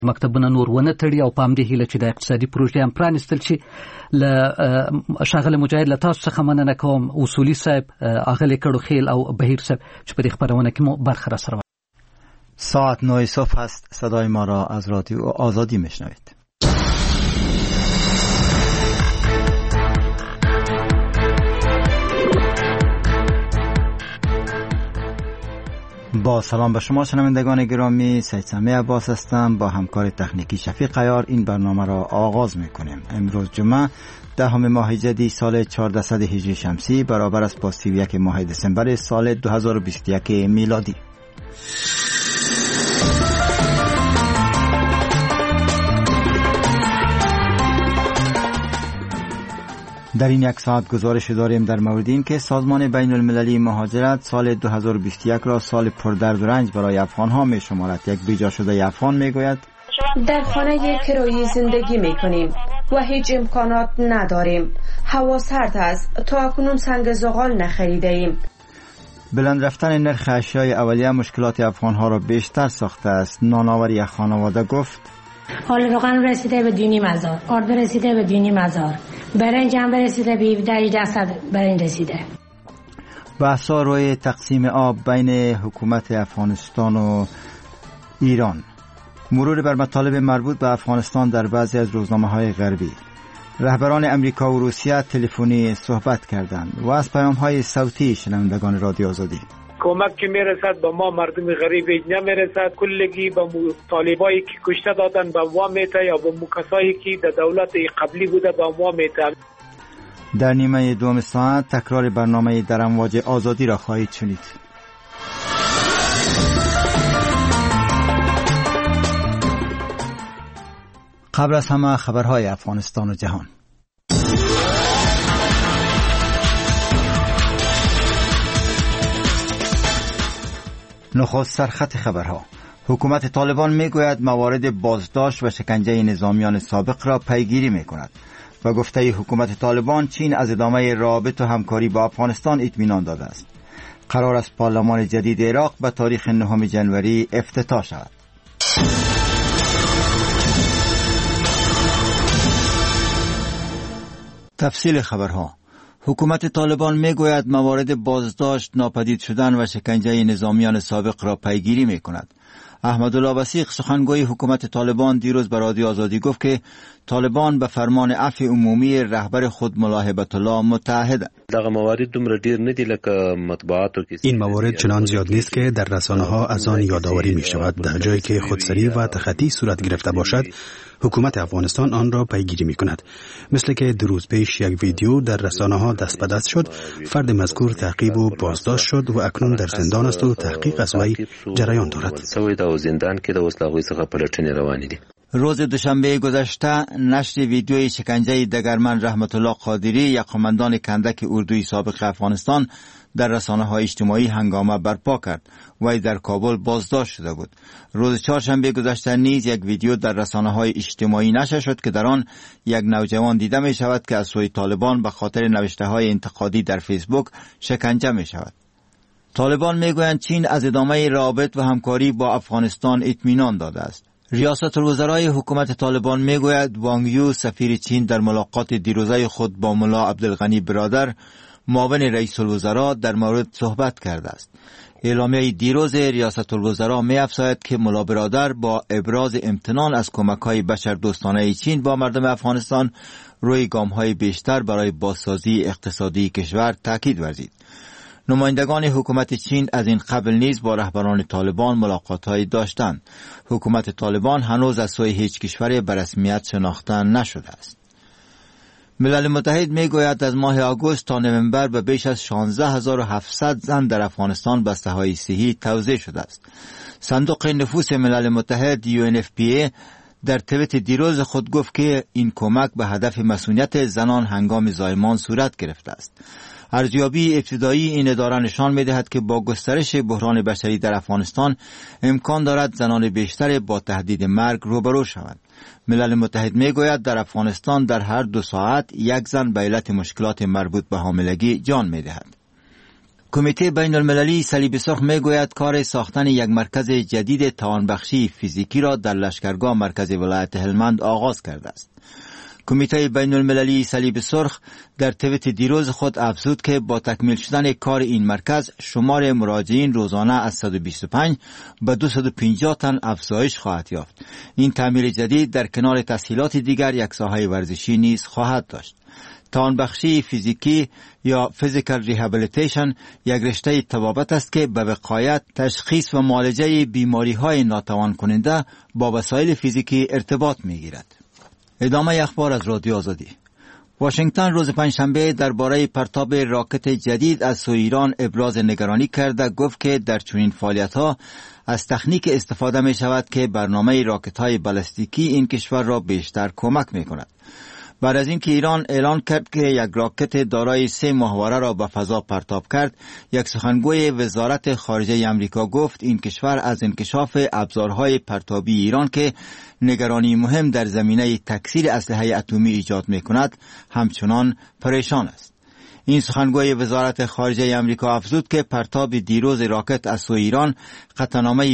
مکتبونه نور ونه تړي او په همدې هیله چې د اقتصادي پروژې هم پرانیستل شي. له ښاغلي مجاهد له تاسو څخه مننه کوم، اصولي صاحب، اغلې کړوخیل او بهیر صاحب چې په دې خپرونه کې مو برخه راسره. ساعت 9 صبح است. صدای ما را از رادیو آزادی میشنوید. با سلام به شما شنوندگان گرامی، سید سمیع عباس هستم. با همکار تکنیکی شفیق عیار این برنامه را آغاز میکنیم. امروز جمعه 10 ماه جدی سال 1400 هجری شمسی برابر است با 31 ماه دسامبر سال 2021 میلادی. در این یک ساعت گزارش داریم در مورد این که سازمان بین المللی مهاجرت سال 2021 را سال پردرد و رنج برای افغان‌ها می شمارد. یک بیجا شده افغان می گوید در خانه کرایی زندگی می کنیم و هیچ امکانات نداریم. هوا سرد است. تا اکنون سنگ زغال نخریده ایم. بلند رفتن نرخ اشیای اولیه مشکلات افغان‌ها را بیشتر ساخته است. نانآور یک خانواده گفت حال روغن رسیده به 2,500، آرد رسیده به 2,500، برنج هم رسیده به 17,000 برنج رسیده. بحثا روی تقسیم آب بین حکومت افغانستان و ایران. مرور بر مطالب مربوط به افغانستان در بعضی از روزنامه‌های غربی. رهبران امریکا و روسیه تلفنی صحبت کردند و از پیام‌های صوتی شنوندگان رادیو آزادی. کمک که میرسد به ما مردم غریب نمیرسد. کلگی به طالبایی که کشته دادن به ما میته یا به کسایی که در دولت قبلی بوده به ما میته. در نیمه دوم ساعت تکرار برنامه در امواج آزادی را خواهید شنید. قبل از همه خبرهای افغانستان و جهان. نخست سرخط خبرها. حکومت طالبان میگوید موارد بازداشت و شکنجه نظامیان سابق را پیگیری میکند. و گفته حکومت طالبان چین از ادامه روابط و همکاری با افغانستان اطمینان داده است. قرار است پارلمان جدید عراق به تاریخ 9 ژانویه افتتاح شود. تفصیل خبرها. حکومت طالبان میگوید موارد بازداشت، ناپدید شدن و شکنجه نظامیان سابق را پیگیری میکند. احمدالله وثیق سخنگوی حکومت طالبان دیروز به رادیو آزادی گفت که طالبان به فرمان عفو عمومی رهبر خود ملا هیبت الله متعهد. این موارد چنان زیاد نیست که در رسانه‌ها از آن یادآوری می شود. در جایی که خودسری و تخطی صورت گرفته باشد حکومت افغانستان آن را پیگیری می کند. مثل که 2 روز پیش یک ویدیو در رسانه‌ها دست به دست شد. فرد مذکور تعقیب و بازداشت شد و اکنون در زندان است و تحقیق از وی جریان دارد. روز دوشنبه گذشته نشر ویدیوی شکنجه دگرمن رحمت الله قادری، یک قماندان کندک اردوی سابق افغانستان، در رسانه‌های اجتماعی هنگامه برپا کرد. وی در کابل بازداشت شده بود. روز چهارشنبه گذشته نیز یک ویدیو در رسانه‌های اجتماعی نشر شد که در آن یک نوجوان دیده می شود که از سوی طالبان به خاطر نوشته‌های انتقادی در فیسبوک شکنجه می شود. طالبان می گویند چین از ادامه روابط و همکاری با افغانستان اطمینان داده است. ریاست الوزرای حکومت طالبان می گوید وانگ یو سفیر چین در ملاقات دیروزه خود با ملا عبدالغنی برادر معاون رئیس الوزراء در مورد صحبت کرده است. اعلامیه دیروز ریاست الوزراء می افزاید که ملا برادر با ابراز امتنان از کمک‌های بشردوستانه چین با مردم افغانستان روی گام‌های بیشتر برای بازسازی اقتصادی کشور تاکید ورزید. نمایندگان حکومت چین از این قبل نیز با رهبران طالبان ملاقات‌هایی داشتند. حکومت طالبان هنوز از سوی هیچ کشوری به رسمیت شناخته نشده است. ملل متحد میگوید از ماه آگوست تا نوامبر به بیش از 16700 زن در افغانستان بسته‌های صحی توزیع شده است. صندوق نفوس ملل متحد UNFPA در توییت دیروز خود گفت که این کمک به هدف مسئولیت زنان هنگام زایمان صورت گرفته است. ارزیابی ابتدایی این اداره نشان می‌دهد که با گسترش بحران بشری در افغانستان امکان دارد زنان بیشتر با تهدید مرگ روبرو شوند. ملل متحد میگوید در افغانستان در هر 2 ساعت یک زن به علت مشکلات مربوط به حاملگی جان می‌دهد. کمیته بین المللی صلیب سرخ می گوید کار ساختن یک مرکز جدید توانبخشی فیزیکی را در لشکرگاه مرکز ولایت هلمند آغاز کرده است. کمیته بین المللی صلیب سرخ در توییت دیروز خود افزود که با تکمیل شدن کار این مرکز شمار مراجعین روزانه از 125 به 250 تن افزایش خواهد یافت. این تعمیر جدید در کنار تسهیلات دیگر یک ساحه ورزشی نیز خواهد داشت. توانبخشی فیزیکی یا فیزیکال ریهابیلیتیشن یک رشته طبابت است که به وقایت، تشخیص و معالجه بیماری‌های ناتوان کننده با وسایل فیزیکی ارتباط می‌گیرد. ادامه اخبار از رادیو آزادی. واشنگتن روز پنجشنبه درباره پرتاب راکت جدید از سوی ایران ابراز نگرانی کرده، گفت که در چنین فعالیت‌ها از تکنیک استفاده می شود که برنامه راکت‌های بالستیکی این کشور را بیشتر کمک می کند. بعد از اینکه ایران اعلان کرد که یک راکت دارای 3 محوره را به فضا پرتاب کرد، یک سخنگوی وزارت خارجه آمریکا گفت این کشور از انکشاف ابزارهای پرتابی ایران که نگرانی مهم در زمینه تکثیر اسلحه اتمی ایجاد می کند همچنان پریشان است. این سخنگوی وزارت خارجه آمریکا افزود که پرتاب دیروز راکت از سوی ایران قطعنامه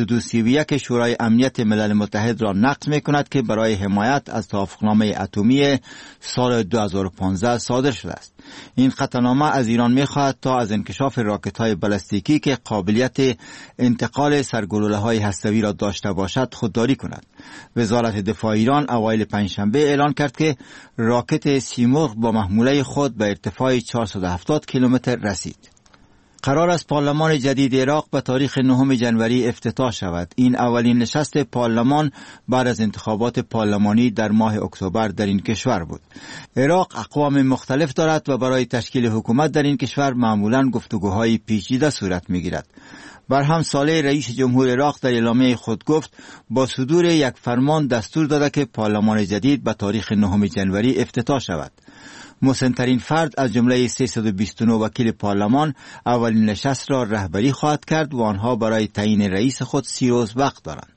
2231 شورای امنیت ملل متحد را نقض می کند که برای حمایت از توافقنامه اتمی سال 2015 صادر شده است. این قطعنامه از ایران می خواهد تا از انکشاف راکت های بالستیکی که قابلیت انتقال سرگلوله های هسته‌ای را داشته باشد خودداری کند. وزارت دفاع ایران اوایل پنجشنبه اعلان کرد که راکت سیمرغ با محموله خود به ارتفاع 470 کیلومتر رسید. قرار است پارلمان جدید عراق به تاریخ 9 جنوری افتتاح شود. این اولین نشست پارلمان بعد از انتخابات پارلمانی در ماه اکتبر در این کشور بود. عراق اقوام مختلف دارد و برای تشکیل حکومت در این کشور معمولاً گفتگوهای پیچیده صورت می‌گیرد. برهم صالح رئیس جمهور عراق در اعلامیه خود گفت با صدور یک فرمان دستور داده که پارلمان جدید به تاریخ 9 جنوری افتتاح شود. مسن‌ترین فرد از جمله 329 وکیل پارلمان اولین نشست را رهبری خواهد کرد و آنها برای تعیین رئیس خود 30 روز وقت دارند.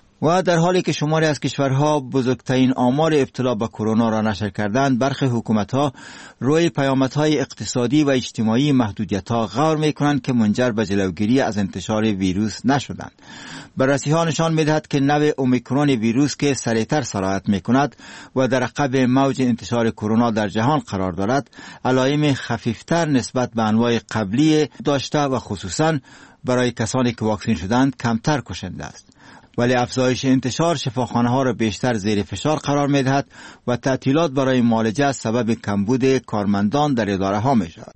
و در حالی که شماری از کشورها بزرگترین آمار ابتلا به کرونا را نشر کردند، برخی حکومت‌ها روی پیامدهای اقتصادی و اجتماعی محدودیت‌ها غور می‌کنند که منجر به جلوگیری از انتشار ویروس نشدند. بررسی‌ها نشان می‌دهد که نوع اومیکرون ویروس که سریعتر سرایت می‌کند و در عقب موج انتشار کرونا در جهان قرار دارد، علائم خفیفتر نسبت به انواع قبلی داشته و خصوصاً برای کسانی که واکسین شدند کمتر کشنده است. ولی افزایش انتشار شفاخانه‌ها را بیشتر زیر فشار قرار می‌دهد و تعطیلات برای معالجه سبب کمبود کارمندان در اداره‌ها می‌شود.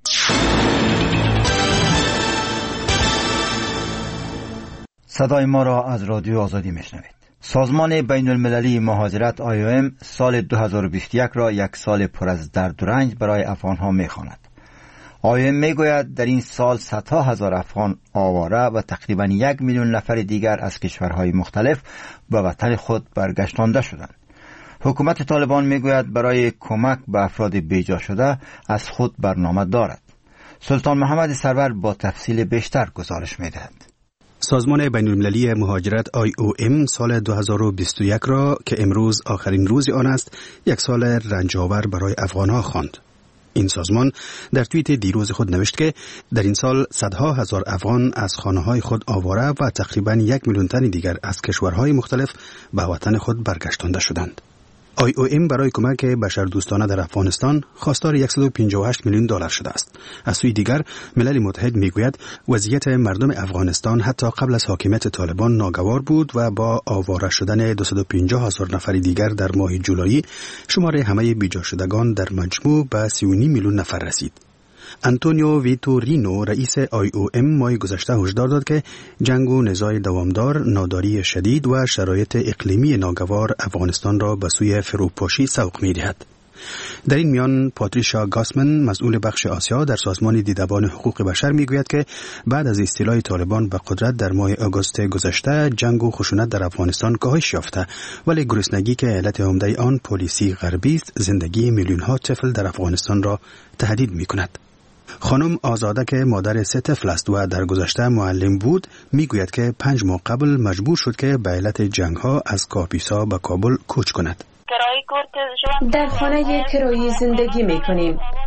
صدای ما را از رادیو آزادی می‌شنوید. سازمان بین المللی مهاجرت IOM سال 2021 را یک سال پر از درد و رنج برای افغان‌ها می‌خواند. IOM میگوید در این سال صدها هزار افغان آواره و تقریباً 1 میلیون نفر دیگر از کشورهای مختلف به وطن خود برگشتانده شدند. حکومت طالبان میگوید برای کمک به افراد بیجا شده از خود برنامه دارد. سلطان محمد سرور با تفصیل بیشتر گزارش میدهد. سازمان بین المللی مهاجرت IOM سال 2021 را که امروز آخرین روز آن است، یک سال رنج‌آور برای افغان‌ها خواند. این سازمان در توییت دیروز خود نوشت که در این سال صدها هزار افغان از خانه‌های خود آواره و تقریباً 1 میلیون تن دیگر از کشورهای مختلف به وطن خود برگشتانده شدند. IOM برای کمک بشردوستانه در افغانستان خواستار 158 میلیون دلار شده است. از سوی دیگر ملل متحد میگوید وضعیت مردم افغانستان حتی قبل از حاکمیت طالبان ناگوار بود و با آواره شدن 250 هزار نفر دیگر در ماه جولای شمار همه بیجا شدگان در مجموع به 3.5 میلیون نفر رسید. انتونیو ویتورینو رئیس IOM ماه گذشته هشدار داد که جنگ و نزاع دوامدار، ناداری شدید و شرایط اقلیمی ناگوار افغانستان را به سوی فروپاشی سوق می‌دهد. در این میان پاتریشا گاسمن مسئول بخش آسیا در سازمان دیدبان حقوق بشر میگوید که بعد از استیلای طالبان به قدرت در ماه آگوست گذشته جنگ و خشونت در افغانستان کاهش یافته، ولی گرسنگی که علت عمده آن پلیسی غربی است زندگی میلیون‌ها طفل در افغانستان را تهدید می‌کند. خانم آزاده که مادر 3 طفل است و در گذشته معلم بود میگوید که 5 ماه قبل مجبور شد که به علت جنگ‌ها از کاپیسا به کابل کوچ کند. در خانه کرایه زندگی می‌کنیم.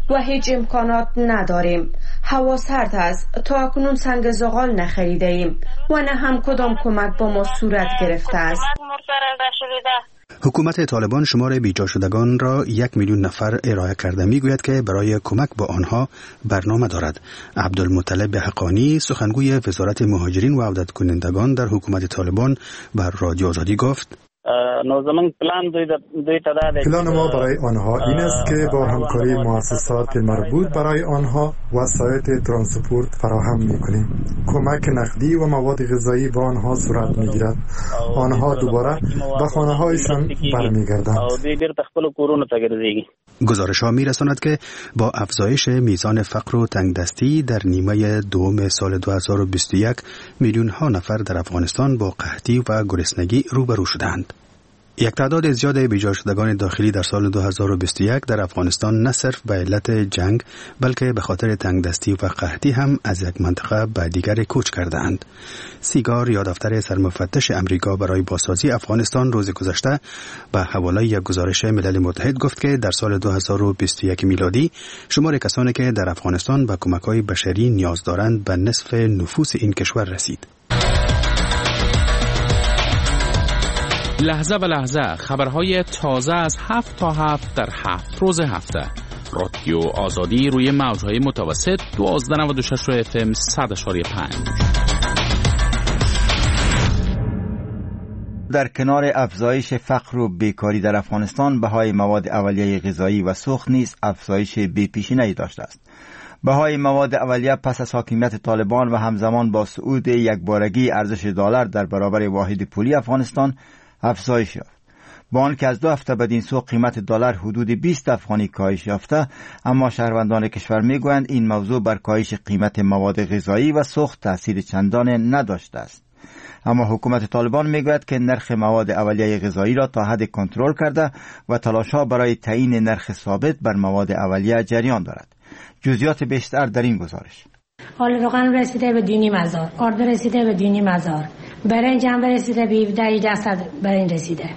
و هیچ امکانات نداریم. هوا سرد است. تا اکنون سنگ زغال نخریده ایم و نه هم کدام کمک با ما صورت گرفته است. حکومت طالبان شمار بیجا شدگان را 1 میلیون نفر ارائه کرده. میگوید که برای کمک با آنها برنامه دارد. عبدالمطلب حقانی سخنگوی وزارت مهاجرین و عودت کنندگان در حکومت طالبان بر رادیو آزادی گفت پلان ما برای آنها این است که با همکاری مؤسسات مربوط برای آنها وسایل ترانسپورت فراهم می‌کنیم. کمک نقدی و مواد غذایی با آنها صورت می‌گیرد. آنها دوباره به خانه‌هایشان برمیگردند. گزارش‌ها می‌رساند که با افزایش میزان فقر و تنگدستی در نیمه دوم سال 2021 میلیون‌ها نفر در افغانستان با قحطی و گرسنگی روبرو شدند. یک تعداد زیاد بیجا شدگان داخلی در سال 2021 در افغانستان نه صرف به علت جنگ بلکه به خاطر تنگدستی و قحطی هم از یک منطقه به دیگر کوچ کردند. سیگار یا دفتر سرمفتش امریکا برای بازسازی افغانستان روز گذشته به حواله یک گزارش ملل متحد گفت که در سال 2021 میلادی شمار کسانی که در افغانستان به کمک‌های بشری نیاز دارند به نصف نفوس این کشور رسید. لحظه به لحظه خبرهای تازه از 7 تا 7 در 7 روز هفته. رادیو آزادی روی موجهای متوسط 1296 FM 100.5. در کنار افزایش فقر و بیکاری در افغانستان، بهای مواد اولیه غذایی و سوخت نیز افزایش بی‌پیشینه‌ای داشته است. بهای مواد اولیه پس از حاکمیت طالبان و همزمان با صعود یکبارگی ارزش دلار در برابر واحد پولی افغانستان افزایش یافت. با آنکه از 2 هفته بعد این سو قیمت دلار حدود 20 افغانی کاهش یافته، اما شهروندان کشور میگویند این موضوع بر کاهش قیمت مواد غذایی و سوخت تاثیر چندان نداشته است. اما حکومت طالبان میگوید که نرخ مواد اولیه غذایی را تا حد کنترل کرده و تلاش‌ها برای تعیین نرخ ثابت بر مواد اولیه جریان دارد. جزئیات بیشتر در این گزارش. حال روغن رسیده به 2,500، آرد رسیده به 2,500، برنج هم رسیده به 17,000 برنج رسیده.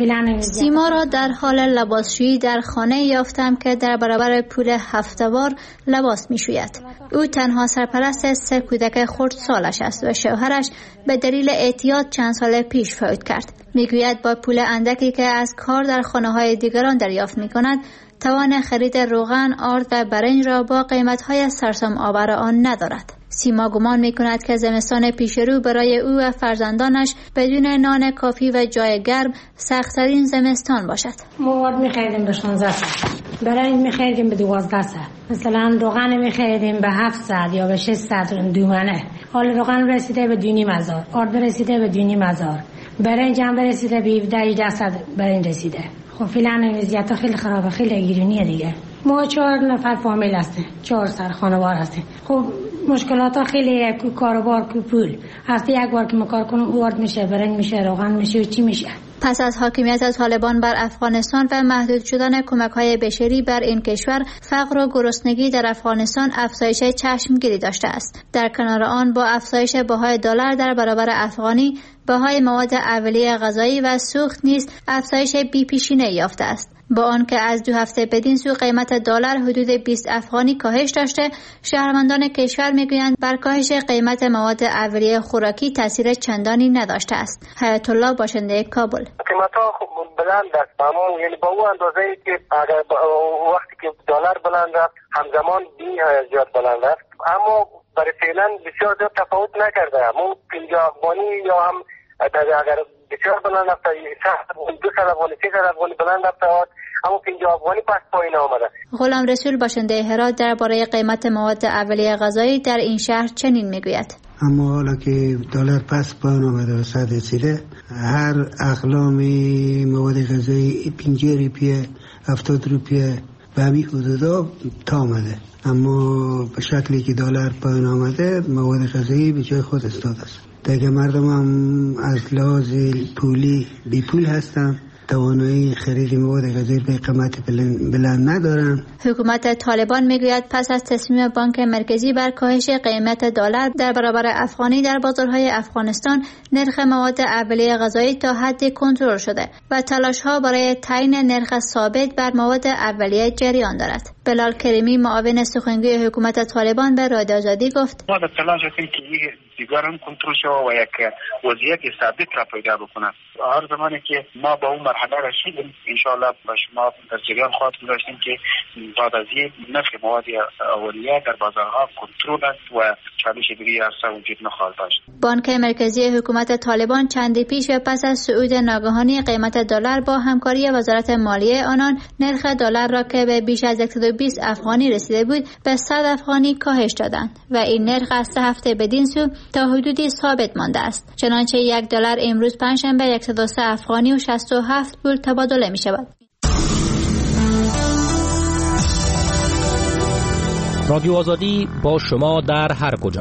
سیما را در حال لباسشویی در خانه یافتم که در برابر پول هفته‌وار لباس می‌شوید. او تنها سرپرست 3 کودک خردسالش است و شوهرش به دلیل اعتیاد چند سال پیش فوت کرد. میگوید با پول اندکی که از کار در خانه‌های دیگران دریافت می‌کند توان خرید روغن، آرد و برنج را با قیمت‌های سرسام آور آن ندارد. سیما گمان می‌کند که زمستان پیش رو برای او و فرزندانش بدون نان کافی و جای گرم سخت‌ترین زمستان باشد. ما آرد می‌خریدیم به 16 ساعت، برنج می‌خریدیم به 12 ساعت، مثلا روغن می‌خریدیم به 700 یا به 600 دومنه. حال روغن رسیده به 2,500، آرد رسیده به 2,500، برنج هم رسیده به 17,000 برنج رسیده. خب فعلا وضعیت خیلی خرابه، خیلی گرونیه دیگه. ما 4 نفر فامیل هستیم، 4 سر خانوار هستیم. خب مشکلات ها خیلی، کاروبار، پول. هفته یک بار که ما کار کنیم اوارد میشه، برنج میشه، روغن میشه و چی میشه. پس از حاکمیت طالبان بر افغانستان و محدود شدن کمک‌های بشری بر این کشور، فقر و گرسنگی در افغانستان افزایش چشمگیری داشته است. در کنار آن با افزایش بهای دلار در برابر افغانی، بهای مواد اولیه غذایی و سوخت نیز افزایش بی‌پیشینه‌ای یافته است. با آنکه از 2 هفته بدین سو قیمت دلار حدود 20 افغانی کاهش داشته، شهروندان کشور میگویند بر کاهش قیمت مواد اولیه خوراکی تاثیر چندانی نداشته است. حیات الله، باشنده کابل: قیمت‌ها بلند است، اما یعنی با اون اندازه‌ای که اگر وقتی که دلار بلند است همزمان زیاد بلند است، اما برای فعلا بسیار زیاد تفاوت نکرده. همون 50 افغانی یا هم اگر بسیار بلند است، 200 افغانی 300 افغانی بلند است، اما 50 افغانی پس پایین آمده. غلام رسول، باشنده هرات، درباره قیمت مواد اولیه غذایی در این شهر چنین میگوید: اما حالا که دلار پس پایین آمده و 100 رسیده، هر اقلام مواد غذایی 50 روپیه 70 روپیه به همین حدودا تا آمده. اما به شکلی که دلار پایین آمده مواد غذایی به جای خود استاد است. دیگه مردم هم از لحاظ پولی بی پول هستن توانایی خرید مواد غذایی به قیمت بلند ندارن. حکومت طالبان میگوید پس از تصمیم بانک مرکزی بر کاهش قیمت دلار در برابر افغانی در بازارهای افغانستان، نرخ مواد اولیه غذایی تا حدی کنترل شده و تلاش‌ها برای تعیین نرخ ثابت بر مواد اولیه جریان دارد. بلال کریمی، معاون سخنگوی حکومت طالبان، به رادیو آزادی گفت: ما در تلاش هستیم که دیگر هم کنترل شود و یک وضعیت ثابت را پیدا بکنه. هر زمانی که ما به اون مرحله رسیدیم ان شاء الله با شما در جریان خواهد گذاشتیم که بعد از این نرخ مواد اولیه در بازارها کنترل است و چالش دیگری اصلا وجود نخواهد داشت. بانک مرکزی حکومت طالبان چندی پیش و پس از صعود ناگهانی قیمت دلار با همکاری وزارت مالیه آنان، نرخ دلار را که به بیش از 120 افغانی رسیده بود به 100 افغانی کاهش دادند و این نرخ از 3 هفته بدین سو تا حدودی ثابت مانده است. چنانچه $1 امروز پنجشنبه 103 افغانی و 67 پول تبادله می شود. رادیو آزادی با شما در هر کجا.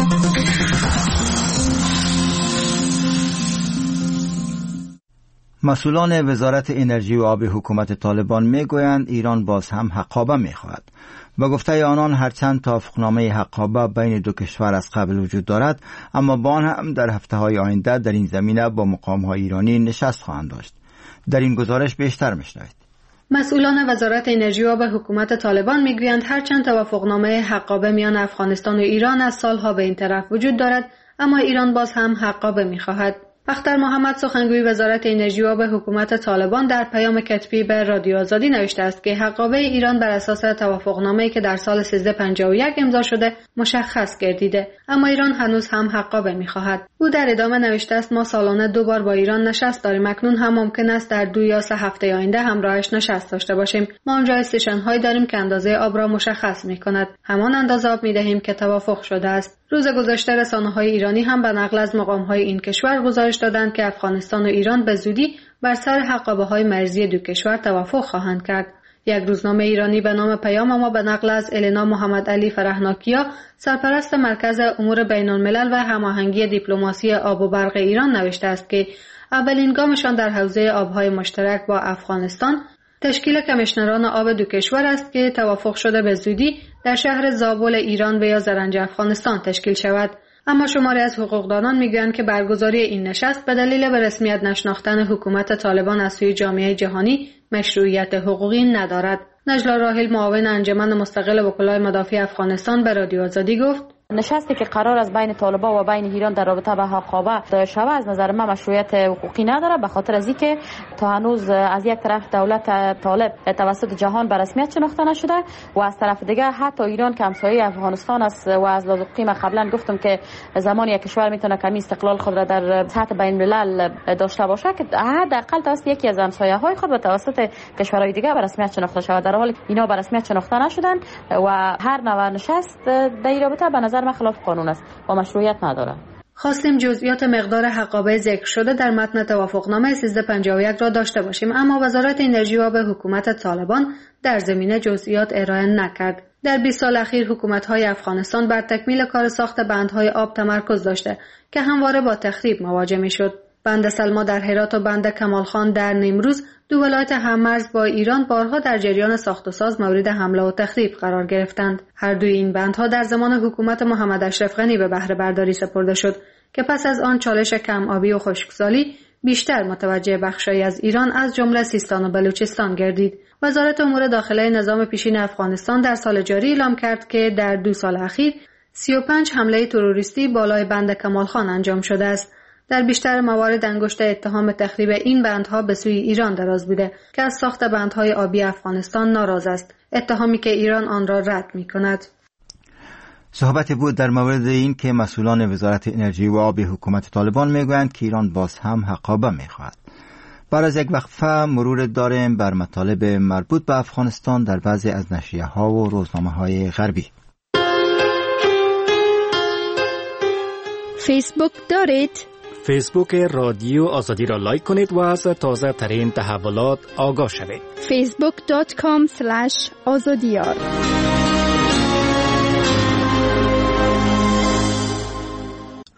مسئولان وزارت انرژی و آب حکومت طالبان میگویند ایران باز هم حقابه میخواهد. با گفته آنان هرچند توافقنامه حقابه بین دو کشور از قبل وجود دارد، اما با آن هم در هفته‌های آینده در این زمینه با مقام‌های ایرانی نشست خواهند داشت. در این گزارش بیشتر میشنوید. مسئولان وزارت انرژی و آب حکومت طالبان میگویند هرچند توافقنامه حقابه میان افغانستان و ایران از سالها به این طرف وجود دارد، اما ایران باز هم حقابه میخواهد. اختر محمد، سخنگوی وزارت انرژی و آب حکومت طالبان، در پیام کتبی به رادیو آزادی نوشته است که حقابه ایران بر اساس توافقنامه‌ای که در سال 1351 امضا شده مشخص گردیده، اما ایران هنوز هم حقابه می‌خواهد. او در ادامه نوشته است: ما سالانه 2 بار با ایران نشست داریم، اکنون هم ممکن است در 2 یا 3 هفته آینده همراهش نشست داشته باشیم. ما آنجا استیشن‌هایی داریم که اندازه آب را مشخص می‌کند، همان اندازه آب می‌دهیم که توافق شده است. روز گذشته رسانه‌های ایرانی هم به نقل از مقام‌های این کشور گزارش دادند که افغانستان و ایران به زودی بر سر حقابه‌های مرزی دو کشور توافق خواهند کرد. یک روزنامه ایرانی به نام پیام ما به نقل از النا محمد علی فرهناکیا، سرپرست مرکز امور بین‌الملل و هماهنگی دیپلماسی آب و برق ایران، نوشته است که اولین گامشان در حوزه آب‌های مشترک با افغانستان تشکیل کمیشنران آب دو کشور است که توافق شده به زودی در شهر زابل ایران و یا زرنج افغانستان تشکیل شود. اما شماری از حقوقدانان میگویند که برگزاری این نشست به دلیل به رسمیت نشناختن حکومت طالبان از سوی جامعه جهانی مشروعیت حقوقی ندارد. نجلا راحل، معاون انجمن مستقل وکلای مدافع افغانستان، به رادیو آزادی گفت: نشستی که قرار از بین طالبان و بین ایران در رابطه با حقابه داشته شود از نظر من مشروعیت حقوقی نداره، به خاطر از اینکه تا هنوز از یک طرف دولت طالب توسط جهان به رسمیت شناخته نشده و از طرف دیگه حتی ایران که همسایه افغانستان است و از لحاظ حقوقی من قبلا گفتم که زمان یک کشور میتونه کمی استقلال خود را در سطح بین الملل داشته باشه که حداقل توسط یکی از همسایه‌های خود به توسط کشورهای دیگه به رسمیت شناخته شود، در حالی اینا به رسمیت شناخته نشدن و هر نوع نشست در این رابطه به نظر من خلاف قانون است و مشروعیت نداره. خواستیم جزئیات مقدار حقابه ذکر شده در متن توافقنامه 1351 را داشته باشیم، اما وزارت انرژی و آب حکومت طالبان در زمینه جزئیات ارائه نکرد. در 20 سال اخیر حکومت‌های افغانستان بر تکمیل کار ساخت بندهای آب تمرکز داشته که همواره با تخریب مواجه می‌شد. بند سلما در هرات و بند کمالخان در نیمروز، دو ولایت هممرز با ایران، بارها در جریان ساخت و ساز مورد حمله و تخریب قرار گرفتند. هر دوی این بندها در زمان حکومت محمد اشرف غنی به بهره برداری سپرده شد که پس از آن چالش کم آبی و خشکسالی بیشتر متوجه بخشایی از ایران از جمله سیستان و بلوچستان گردید. وزارت امور داخله نظام پیشین افغانستان در سال جاری اعلام کرد که در 2 سال اخیر 35 حمله تروریستی بالای بند کمالخان انجام شده است. در بیشتر موارد انگشت اتهام تخریب این بندها به سوی ایران دراز بوده که از ساخت بندهای آبی افغانستان ناراض است، اتهامی که ایران آن را رد می‌کند. صحبت بود در مورد این که مسئولان وزارت انرژی و آب حکومت طالبان میگویند که ایران باز هم حقابه می‌خواهد. بعد از یک وقفه مرور داریم بر مطالب مربوط به افغانستان در بعضی از نشریه‌ها و روزنامه‌های غربی. فیسبوک دارید؟ فیسبوک رادیو آزادی را لایک کنید و از تازه ترین تحولات آگاه شوید. facebook.com/azadiyar.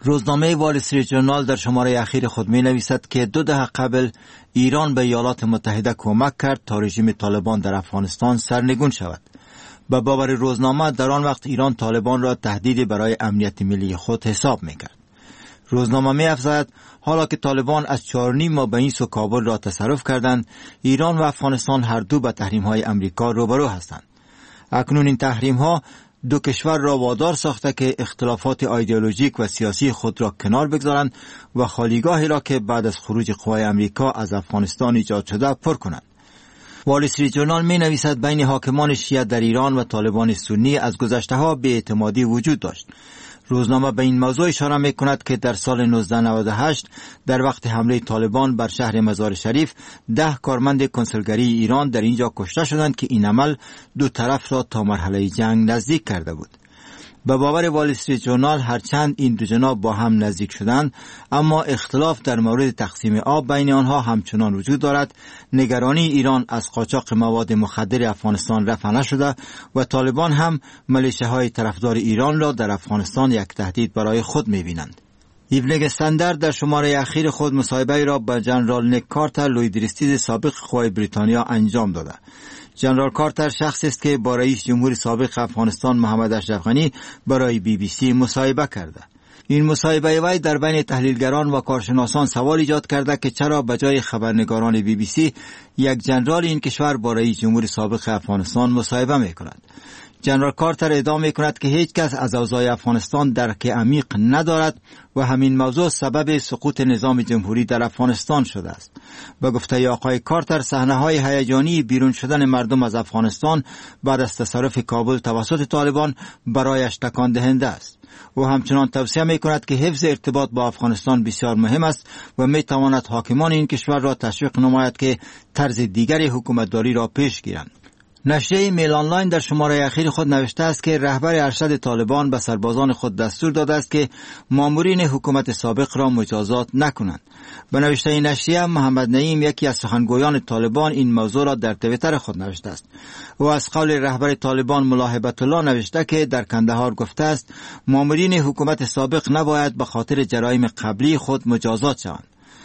روزنامه وال استریت ژورنال در شماره اخیر خود می نویسد که 2 دهه قبل ایران به ایالات متحده کمک کرد تا رژیم طالبان در افغانستان سرنگون شود. به باور روزنامه در آن وقت ایران طالبان را تهدیدی برای امنیت ملی خود حساب می کرد. روزنامه می افزاید حالا که طالبان از 4.5 ماه به این سو کابل را تصرف کردند، ایران و افغانستان هر دو به تحریم‌های امریکا روبرو هستند. اکنون این تحریم‌ها 2 کشور را وادار ساخته که اختلافات ایدئولوژیک و سیاسی خود را کنار بگذارند و خالیگاهی را که بعد از خروج قوای امریکا از افغانستان ایجاد شده پر کنند. وال استریت ژورنال می نویسد بین حاکمان شیعه در ایران و طالبان سنی از گذشته ها بی‌اعتمادی وجود داشت. روزنامه به این موضوع اشاره می کند که در سال 1998 در وقت حمله طالبان بر شهر مزار شریف 10 کارمند کنسولگری ایران در اینجا کشته شدند که این عمل 2 طرف را تا مرحله جنگ نزدیک کرده بود. به باور وال استریت ژورنال هرچند این 2 جناح با هم نزدیک شدند، اما اختلاف در مورد تقسیم آب بین آنها همچنان وجود دارد. نگرانی ایران از قاچاق مواد مخدر افغانستان رفع نشده و طالبان هم ملیشه‌های طرفدار ایران را در افغانستان یک تهدید برای خود می‌بینند. ایونینگ استاندارد در شماره اخیر خود مصاحبه را با جنرال نیک کارتر لویدریستید سابق قوای بریتانیا انجام داده. جنرال کارتر شخصی است که با رئیس جمهور سابق افغانستان محمد اشرف غنی برای BBC مصاحبه کرده. این مصاحبه وی در بین تحلیلگران و کارشناسان سوال ایجاد کرده که چرا به جای خبرنگاران BBC یک جنرال این کشور با رئیس جمهور سابق افغانستان مصاحبه می‌کند. جنرال کارتر ادعا می‌کند که هیچ کس از اوضاع افغانستان درک عمیق ندارد و همین موضوع سبب سقوط نظام جمهوری در افغانستان شده است. به گفته آقای کارتر صحنه‌های هیجانی بیرون شدن مردم از افغانستان بعد از تصرف کابل توسط طالبان برایش تکان دهنده است. او همچنان توصیه می‌کند که حفظ ارتباط با افغانستان بسیار مهم است و می‌تواند حاکمان این کشور را تشویق نماید که طرز دیگری حکومتداری را پیش گیرند. نشریه میل آنلاین در شماره اخیر خود نوشته است که رهبر ارشد طالبان به سربازان خود دستور داده است که مامورین حکومت سابق را مجازات نکنند. به نوشته این نشریه، محمد نعیم یکی از سخنگویان طالبان این موضوع را در توییتر خود نوشته است. او از قول رهبر طالبان ملا هیبت الله نوشته که در کندهار گفته است مامورین حکومت سابق نباید به خاطر جرایم قبلی خود مجازات شوند.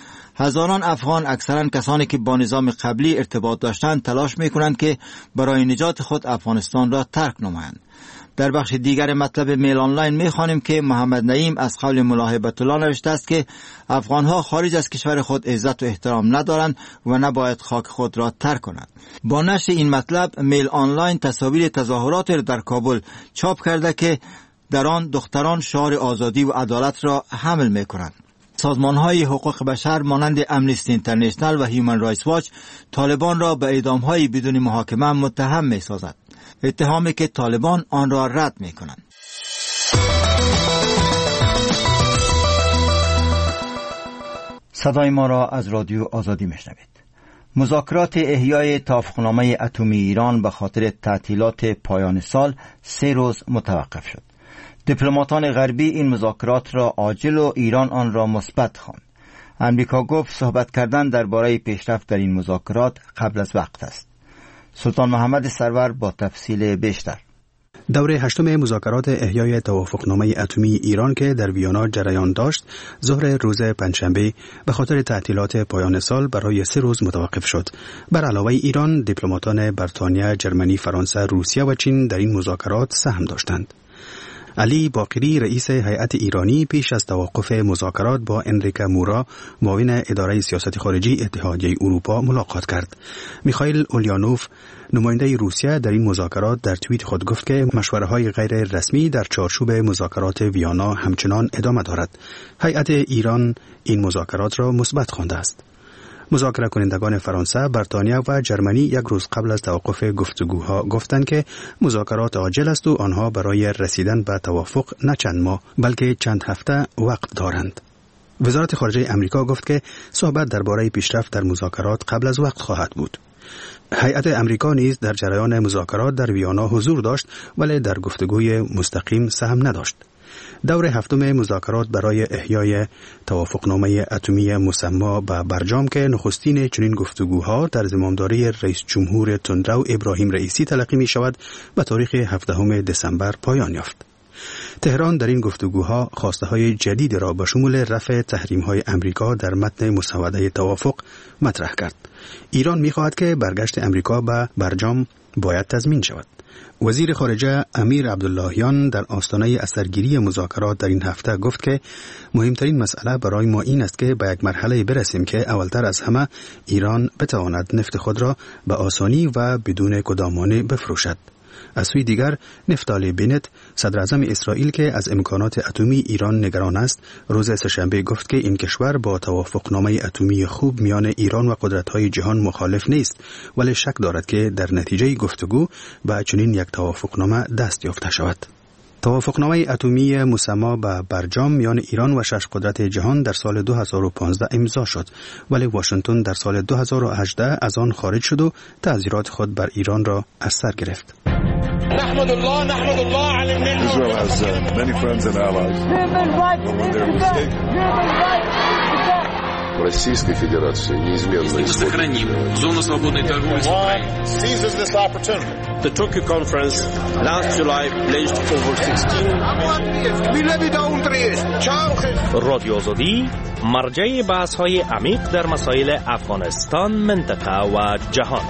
هزاران افغان، اکثرا کسانی که با نظام قبلی ارتباط داشتند، تلاش می‌کنند که برای نجات خود افغانستان را ترک نمایند. در بخش دیگر مطلب میل آنلاین می‌خوانیم که محمد نعیم از قول ملا هیبت الله نوشته است که افغان‌ها خارج از کشور خود عزت و احترام ندارند و نباید خاک خود را ترک کنند. با نشر این مطلب میل آنلاین تصاویر تظاهرات را در کابل چاپ کرده که در آن دختران شعار آزادی و عدالت را حمل می‌کنند. سازمان‌های حقوق بشر مانند امنیستی اینترنشنل و هیومن رایتس واچ طالبان را به اعدام‌های بدون محاکمه متهم می‌سازد، اتهامی که طالبان آن را رد می‌کنند. صدای ما را از رادیو آزادی میشنوید. مذاکرات احیای توافقنامه اتمی ایران به خاطر تعطیلات پایان سال 3 روز متوقف شد. دیپلماتان غربی این مذاکرات را عاجل و ایران آن را مثبت خواند. امریکا گفت صحبت کردن درباره پیشرفت در این مذاکرات قبل از وقت است. سلطان محمد سرور با تفصیل بیشتر. دوره 8 مذاکرات احیای توافقنامه اتمی ایران که در ویانا جریان داشت، ظهر روز پنجشنبه به خاطر تعطیلات پایان سال برای 3 روز متوقف شد. بر علاوه ایران، دیپلماتان بریتانیا، جرمنی، فرانسه، روسیه و چین در این مذاکرات سهم داشتند. علی باقری رئیس هیئت ایرانی پیش از توقف مذاکرات با انریکا مورا معاون اداره سیاست خارجی اتحادیه اروپا ملاقات کرد. میخائیل اولیانوف نماینده روسیه در این مذاکرات در توییت خود گفت که مشوره‌های غیر رسمی در چارچوب مذاکرات ویانا همچنان ادامه دارد. هیئت ایران این مذاکرات را مثبت خوانده است. مذاکره کنندگان فرانسه، بریتانیا و جرمنی 1 روز قبل از توقف گفتگوها گفتند که مذاکرات عاجل است و آنها برای رسیدن به توافق نه چند ماه بلکه چند هفته وقت دارند. وزارت خارجه امریکا گفت که صحبت درباره پیشرفت در مذاکرات قبل از وقت خواهد بود. هیئت امریکا نیز در جریان مذاکرات در ویانا حضور داشت ولی در گفتگوی مستقیم سهم نداشت. دور 7 مذاکرات برای احیای توافقنامه اتمی مسما به برجام که نخستین چنین گفتگوها در زمامداری رئیس جمهور تندرو ابراهیم رئیسی تلقی می شود به تاریخ 17 دسامبر پایان یافت. تهران در این گفتگوها خواسته‌های جدید را به شمول رفع تحریم‌های امریکا در متن مسوده توافق مطرح کرد. ایران می‌خواهد که برگشت امریکا به برجام باید تضمین شود. وزیر خارجه امیر عبداللهیان در آستانه اثرگیری مذاکرات در این هفته گفت که مهمترین مسئله برای ما این است که به یک مرحله برسیم که اولتر از همه ایران بتواند نفت خود را به آسانی و بدون کدامانه بفروشد. از سوی دیگر نفتالی بنت صدر اعظم اسرائیل که از امکانات اتمی ایران نگران است روز سه‌شنبه گفت که این کشور با توافقنامه اتمی خوب میان ایران و قدرت‌های جهان مخالف نیست، ولی شک دارد که در نتیجه گفتگو به چنین یک توافقنامه دست یافته شود. توافقنامه اتمی مسما به برجام میان ایران و 6 قدرت جهان در سال 2015 امضا شد، ولی واشنگتن در سال 2018 از آن خارج شد و تعذیرات خود بر ایران را از سر گرفت. نحمد الله على النعمة. Israel has many friends and allies. When they're mistaken. Российской Федерации неизменно сохраним зону свободной торговли с Украиной. Seizes this opportunity. The Tokyo conference last July pledged over 16. رادیو آزادی مرجع بحث‌های عمیق در مسائل افغانستان، منطقه و جهان.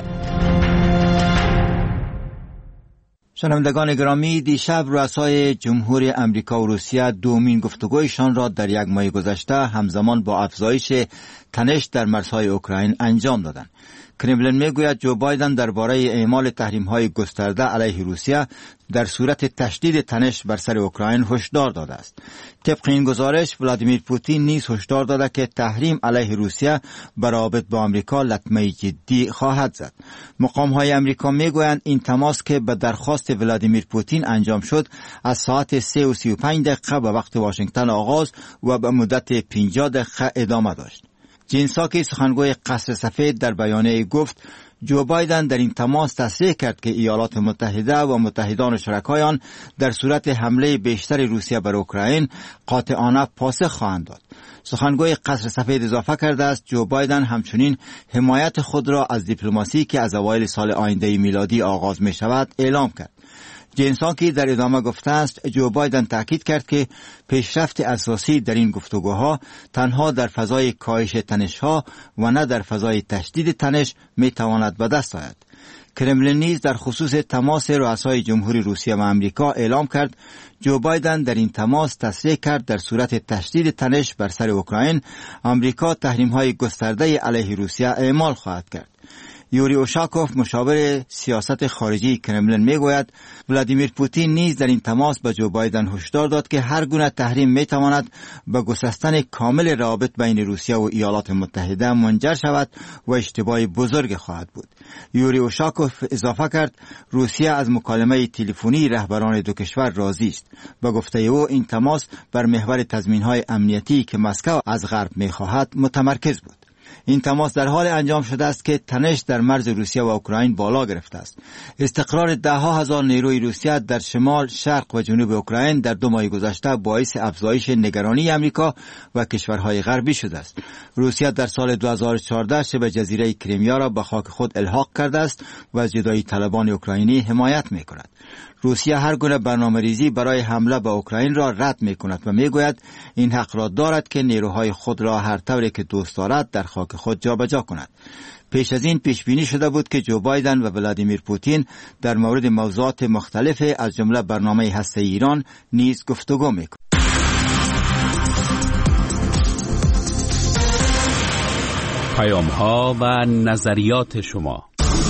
شنوندگان گرامی، دیشب رؤسای جمهوری امریکا و روسیه دومین گفتگویشان را در یک ماه گذشته همزمان با افزایش تنش در مرزهای اوکراین انجام دادند. کرملین میگوید جو بایدن درباره اعمال تحریم‌های گسترده علیه روسیه در صورت تشدید تنش بر سر اوکراین هشدار داده است. طبق این گزارش ولادیمیر پوتین نیز هشدار داده که تحریم علیه روسیه بر روابط با آمریکا لطمه جدی خواهد زد. مقام‌های آمریکا میگویند این تماس که به درخواست ولادیمیر پوتین انجام شد از ساعت 3:35 به وقت واشنگتن آغاز و به مدت 50 دقیقه ادامه داشت. جین ساکی سخنگوی قصر سفید در بیانیه گفت جو بایدن در این تماس تصریح کرد که ایالات متحده و متحدان و شرکای آن در صورت حمله بیشتر روسیه بر اوکراین قاطعانه پاسخ خواهند داد. سخنگوی قصر سفید اضافه کرده است جو بایدن همچنین حمایت خود را از دیپلماسی که از اوایل سال آینده میلادی آغاز می شود اعلام کرد. جین ساکی در ادامه گفته است جو بایدن تاکید کرد که پیشرفت اساسی در این گفتگوها تنها در فضای کاهش تنش‌ها و نه در فضای تشدید تنش می تواند به دست آید. کرملین نیز در خصوص تماس رؤسای جمهوری روسیه و آمریکا اعلام کرد جو بایدن در این تماس تصریح کرد در صورت تشدید تنش بر سر اوکراین آمریکا تحریم‌های گسترده علیه روسیه اعمال خواهد کرد. یوری اوشاکوف مشاور سیاست خارجی کرملین میگوید ولادیمیر پوتین نیز در این تماس به جو بایدن هشدار داد که هر گونه تحریم میتواند به گسستن کامل روابط بین روسیه و ایالات متحده منجر شود و اشتباه بزرگ خواهد بود. یوری اوشاکوف اضافه کرد روسیه از مکالمه تلفنی رهبران دو کشور راضی است. به گفته او این تماس بر محور تضمین‌های امنیتی که مسکو از غرب میخواهد متمرکز بود. این تماس در حال انجام شده است که تنش در مرز روسیه و اوکراین بالا گرفته است. استقرار ده‌ها هزار نیروی روسیه در شمال، شرق و جنوب اوکراین در 2 ماه گذشته باعث افزایش نگرانی آمریکا و کشورهای غربی شده است. روسیه در سال 2014 شبه جزیره کریمیا را به خاک خود الحاق کرده است و از جدایی طلبان اوکراینی حمایت می‌کند. روسیه هر گونه برنامه‌ریزی برای حمله به اوکراین را رد می‌کند و می‌گوید این حق را دارد که نیروهای خود را هر طوری که دوست دارد در خاک خود جابجا کند. پیش از این پیش بینی شده بود که جو بایدن و ولادیمیر پوتین در مورد موضوعات مختلف از جمله برنامه هسته‌ای ایران نیز گفتگو می‌کنند. پیام‌ها و نظریات شما.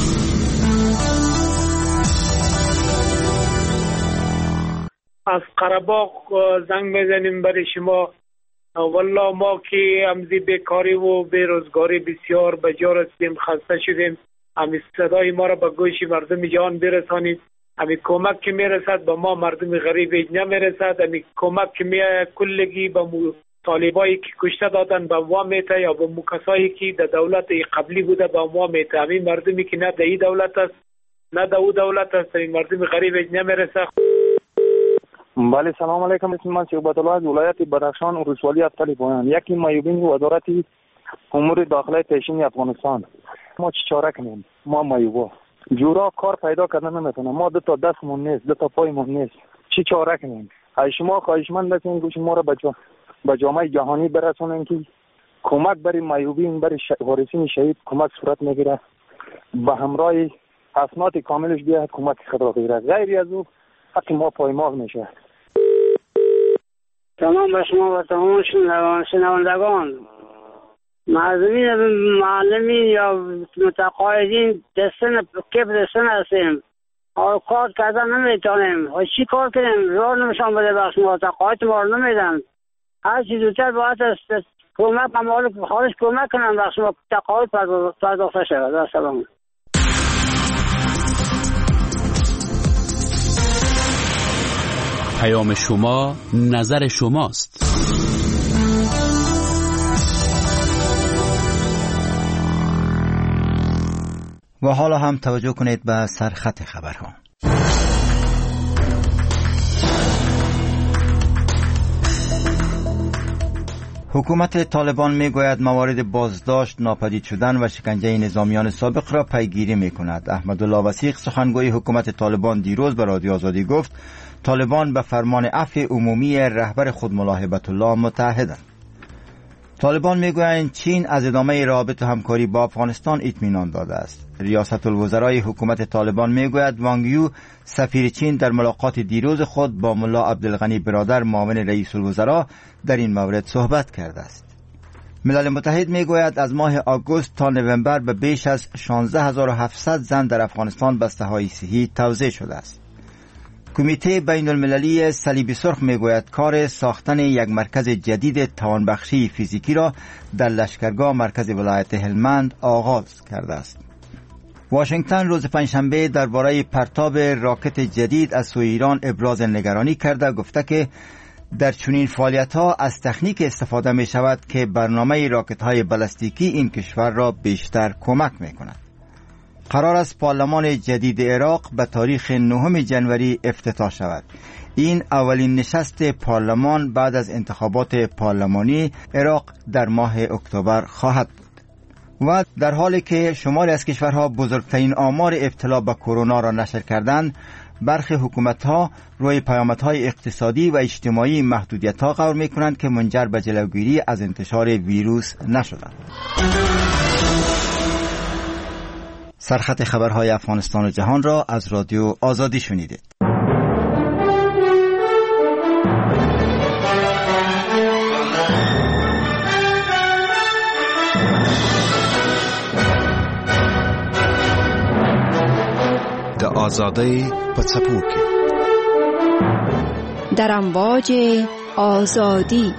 از قره‌باغ زنگ میزنیم برای شما. والله ما که امزی بیکاری و بیروزگاری بسیار به جا رسیدیم، خسته شدیم. همین صدای ما را به گوش مردم جهان برسانید. همین کمک که میرسد به ما مردم غریب نمیرسد. همین کمک که کلگی به طالبایی که کشته دادن به ما میته یا به کسایی که در دولت قبلی بوده به ما میته. همین مردمی که نه در این دولت است نه در اون دولت است، همین مردم غریب نمیرسد. بله سلام علیکم. من شعبت الله از ولایت بدخشان و ولسوالی افتالی پایان. یکی مایوبین وزارت امور داخله پیشین افغانستان. ما چه چاره کنیم؟ ما مایوبا جورا کار پیدا کردن نمیتونم. ما 2 تا دستمون نیست، 2 تا پایمون نیست. چه چاره کنیم؟ شما خواهشمند هستیم که شما را به جامعه جهانی برسونین که کمک برای معیوبین، برای وارثین شهید کمک صورت میگیره، به همراه اسناد کاملش بیاید کمک خود را بگیرد. غیر از او حق ما پایمال میشه. تمام به شما و تمام شنوندگان، معلمین یا متقاعدین دستن هستیم، کار کردن نمیتونیم. چی کار کنیم؟ راه نمیشان بده بخش ما، تقاعد ما رو نمیدن. هر چی زودتر باید کمک خارج کمک کنم بخش ما تقاعد پرداخته شود. سلام. پیام شما نظر شماست. و حالا هم توجه کنید به سرخط خبرها. حکومت طالبان میگوید موارد بازداشت، ناپدید شدن و شکنجه نظامیان سابق را پیگیری میکند. احمدالله وثیق سخنگوی حکومت طالبان دیروز به رادیو آزادی گفت طالبان به فرمان عفو عمومی رهبر خود ملا هیبت الله متحدند. طالبان میگویند چین از ادامه روابط همکاری با افغانستان اطمینان داده است. ریاست الوزرای حکومت طالبان میگوید وانگ یو سفیر چین در ملاقات دیروز خود با ملا عبدالغنی برادر معاون رئیس الوزراء در این مورد صحبت کرده است. ملل متحد میگوید از ماه آگوست تا نوامبر به بیش از 16700 زن در افغانستان بسته‌های صحی توزیع شده است. کمیته بین المللی صلیب سرخ میگوید کار ساختن یک مرکز جدید توانبخشی فیزیکی را در لشکرگاه مرکز ولایت هلمند آغاز کرده است. واشنگتن روز پنجشنبه درباره پرتاب راکت جدید از سوی ایران ابراز نگرانی کرده، گفته که در چنین فعالیت‌ها از تکنیک استفاده می شود که برنامه راکت‌های بالستیکی این کشور را بیشتر کمک می کند. قرار است پارلمان جدید عراق به تاریخ 9 جنوری افتتاح شود. این اولین نشست پارلمان بعد از انتخابات پارلمانی عراق در ماه اکتبر خواهد بود. و در حالی که شماری از کشورها بزرگترین آمار ابتلا به کرونا را نشر کردند، برخی حکومت‌ها روی پیامدهای اقتصادی و اجتماعی محدودیت‌ها قرار می‌کنند که منجر به جلوگیری از انتشار ویروس نشدند. سرخط خبرهای افغانستان و جهان را از رادیو آزادی شنیدید. د آزادی په څپو کې در امواج آزادی.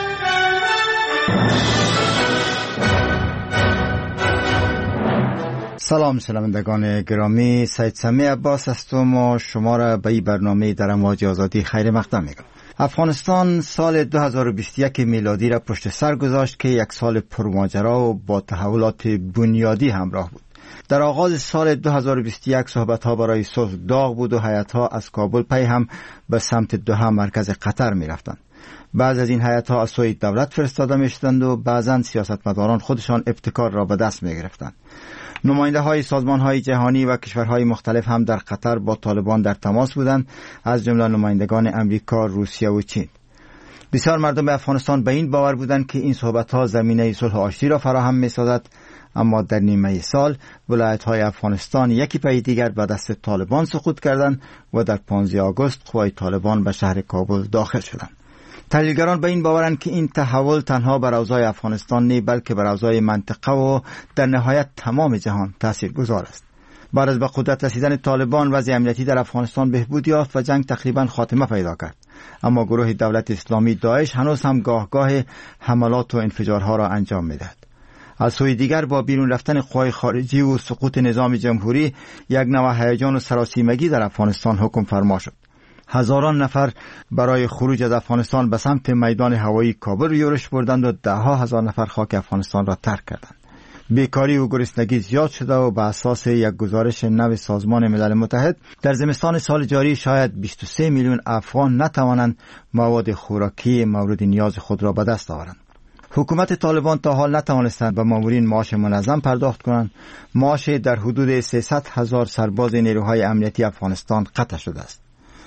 سلام شنوندگان گرامی، سید سمیع عباس هستم و شما را به این برنامه در امواج آزادی خیر مقدم میگم. افغانستان سال 2021 میلادی را پشت سر گذاشت که یک سال پرماجرا و با تحولات بنیادی همراه بود. در آغاز سال 2021 صحبت‌ها برای صلح داغ بود و هیئت‌ها از کابل پی هم به سمت دوحه مرکز قطر می‌رفتند. بعض از این هیئت‌ها از سوی دولت فرستاده می‌شدند و بعضاً سیاستمداران خودشان ابتکار را به دست می‌گرفتند. نماینده‌های سازمان‌های جهانی و کشورهای مختلف هم در قطر با طالبان در تماس بودند، از جمله نمایندگان امریکا، روسیه و چین. بسیار مردم افغانستان به این باور بودند که این صحبت‌ها زمینه صلح و آشتی را فراهم می‌سازد، اما در نیمه سال ولایت‌های افغانستان یکی پی دیگر به دست طالبان سقوط کردند و در 15 آگوست قوای طالبان به شهر کابل داخل شدند. تحلیلگران به این باورند که این تحول تنها بر اوضاع افغانستان نه بلکه بر اوضاع منطقه و در نهایت تمام جهان تاثیرگذار است. بعد از به قدرت رسیدن طالبان وضع امنیتی در افغانستان بهبود یافت و جنگ تقریبا خاتمه پیدا کرد، اما گروه دولت اسلامی داعش هنوز هم گاه حملات و انفجارها را انجام می‌دهد. از سوی دیگر با بیرون رفتن قوای خارجی و سقوط نظام جمهوری یک نوع هیجان و سراسیمگی در افغانستان حکم فرما شد. هزاران نفر برای خروج از افغانستان به سمت میدان هوایی کابل یورش بردند و ده‌ها هزار نفر خاک افغانستان را ترک کردند. بیکاری و گرسنگی زیاد شده و به اساس یک گزارش نو سازمان ملل متحد در زمستان سال جاری شاید 23 میلیون افغان نتوانند مواد خوراکی مورد نیاز خود را به دست آورند. حکومت طالبان تا حال نتوانستند به مامورین معاش منظم پرداخت کنند. معاش در حدود 300,000 سرباز نیروهای امنیتی افغانستان قطع شده است.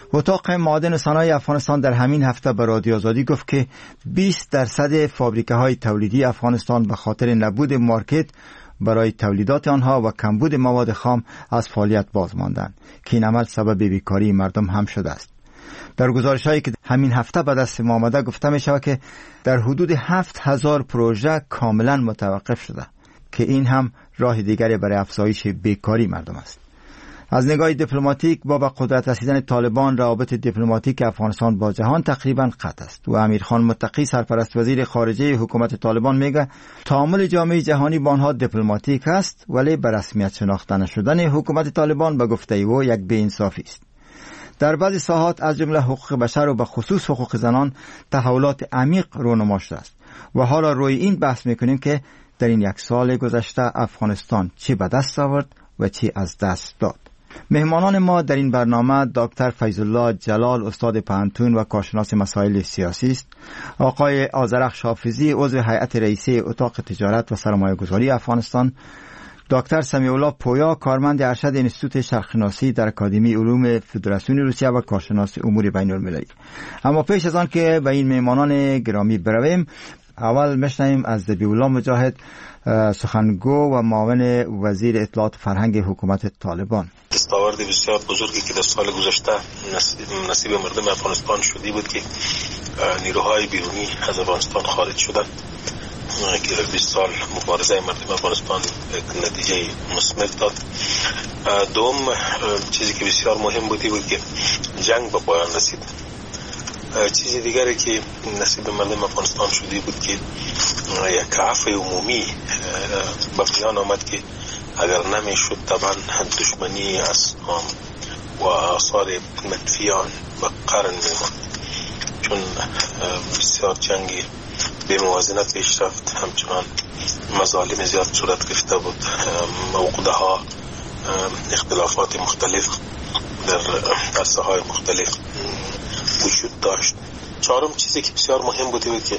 اتاق معادن و صنایع افغانستان در همین هفته به رادیو آزادی گفت که 20% فابریکه‌های تولیدی افغانستان به خاطر نبود مارکت برای تولیدات آنها و کمبود مواد خام از فعالیت باز ماندند که این عمل سبب بیکاری مردم هم شده است. در گزارش‌هایی که همین هفته به دست ما آمده گفته می شود که در حدود 7000 پروژه کاملا متوقف شده که این هم راه دیگری برای افزایش بیکاری مردم است. از نگاه دیپلماتیک با به قدرت رسیدن طالبان روابط دیپلماتیک افغانستان با جهان تقریبا قطع است و امیرخان متقی سرپرست وزیر خارجه حکومت طالبان میگه تعامل جامعه جهانی با آنها دیپلماتیک است ولی به رسمیت شناخته نشدن حکومت طالبان به گفته او یک بی‌انصافی است. در بعضی ساحات از جمله حقوق بشر و به خصوص حقوق زنان تحولات عمیق رونما شده است و حالا روی این بحث میکنیم که در این یک سال گذشته افغانستان چی به دست آورد و چی از دست داد. مهمانان ما در این برنامه دکتر فیض‌الله جلال استاد پوهنتون و کارشناس مسائل سیاسی است، آقای آذرخش حافظی عضو هیئت رئیسه اتاق تجارت و سرمایه‌گذاری افغانستان، دکتر سمیع الله پویا کارمند ارشد انستیتوت شرق‌شناسی در اکادمی علوم فدراسیون روسیه و کارشناس امور بین‌المللی. اما پیش از آن که به این مهمانان گرامی برویم، اول میشنویم از ذبیح‌الله مجاهد، سخنگو و معاون وزیر اطلاعات فرهنگ حکومت طالبان. دستاورد بسیار بزرگی که در سال گذشته نصیب مردم افغانستان شدی بود که نیروهای بیرونی از افغانستان خارج شدند که 20 سال مبارزه مردم افغانستان نتیجه مثمر داد. دوم چیزی که بسیار مهم بود که جنگ به پایان رسید. چیزی دیگری که نصیب مردم افغانستان شدی بود که یک عفو عمومی به میان آمد که اگر نمیشد طبعا دشمنی اسلام و آثار منفی آن به قرن میماند، چون بسیار جنگی به موازنت پیش رفت، همچنان مظالم زیاد صورت گرفته بود، عقده ها اختلافات مختلف در عرصه های مختلف وجود داشت. چهارم چیزی که بسیار مهم بود که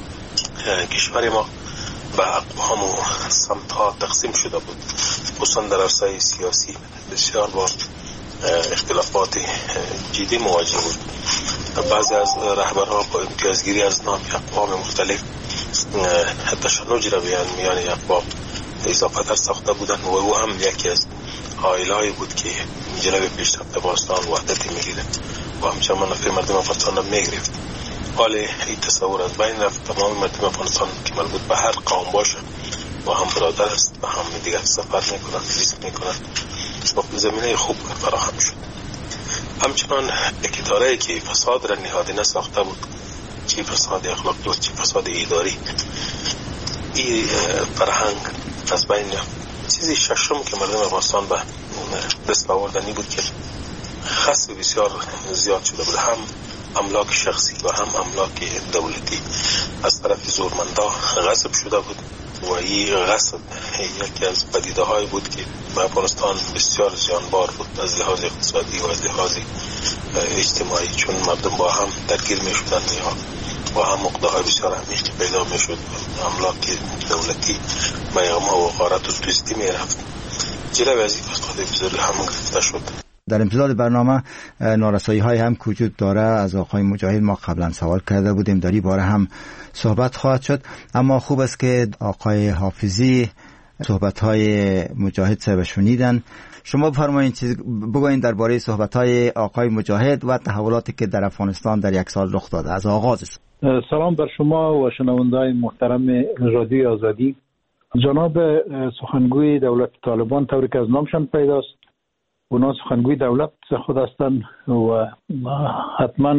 کشور ما به اقوام و سمت ها تقسیم شده بود، خصوصا در عرصه سیاسی بسیار با اختلافات جدی مواجه بود. بعضی از رهبرها با امتیازگیری از نام اقوام مختلف تشنج را میان اقوام اضافه تر ساخته بودند و او هم یکی از حائلهایی بود که جلوی پیشرفت افغانستان وحدت میگیرد و همچنان منافع مردم افغانستان را میگرفت. حال این تصور از بین رفت. تمام مردم افغانستان که مربوط به هر قوم باشه با هم برادر است، با هم دیگر سفر میکنند، ریسک میکنند و زمینه خوب فراهم شد. همچنان اداره‌ای که فساد را نهادینه ساخته بود، چی فساد اخلاقی و چی فساد اداری، این فرهنگ از بین رفت. چیزی ششم که مردم افغانستان به دست آوردنی بود که خسب بسیار زیاد شده بود، هم املاک شخصی و هم املاک دولتی از طرف زورمندا غصب شده بود و این غصب یکی از پدیده های بود که به افغانستان بسیار زیانبار بود از لحاظ اقتصادی و از لحاظ اجتماعی، چون مردم با هم درگیر می شدن یا با هم عقده های بسیار عمیق پیدا می شد. املاک دولتی به یغما و غارت و توستی می رفت. جلوی از این فساد بزرگ هم گرفته شد. در امتداد برنامه نارسایی های هم وجود داره. از آقای مجاهد ما قبلا سوال کرده بودیم، در این باره هم صحبت خواهد شد، اما خوب است که آقای حافظی صحبت های مجاهد صاحب شنیدن. شما بفرمایید بگوین درباره صحبت های آقای مجاهد و تحولاتی که در افغانستان در یک سال رخ داده. از آغاز سلام بر شما و شنوندگان محترم رادیو آزادی. جناب سخنگوی دولت طالبان طوری که از نامشان پیداست، اونا سخنگوی دولت خود هستند و حتما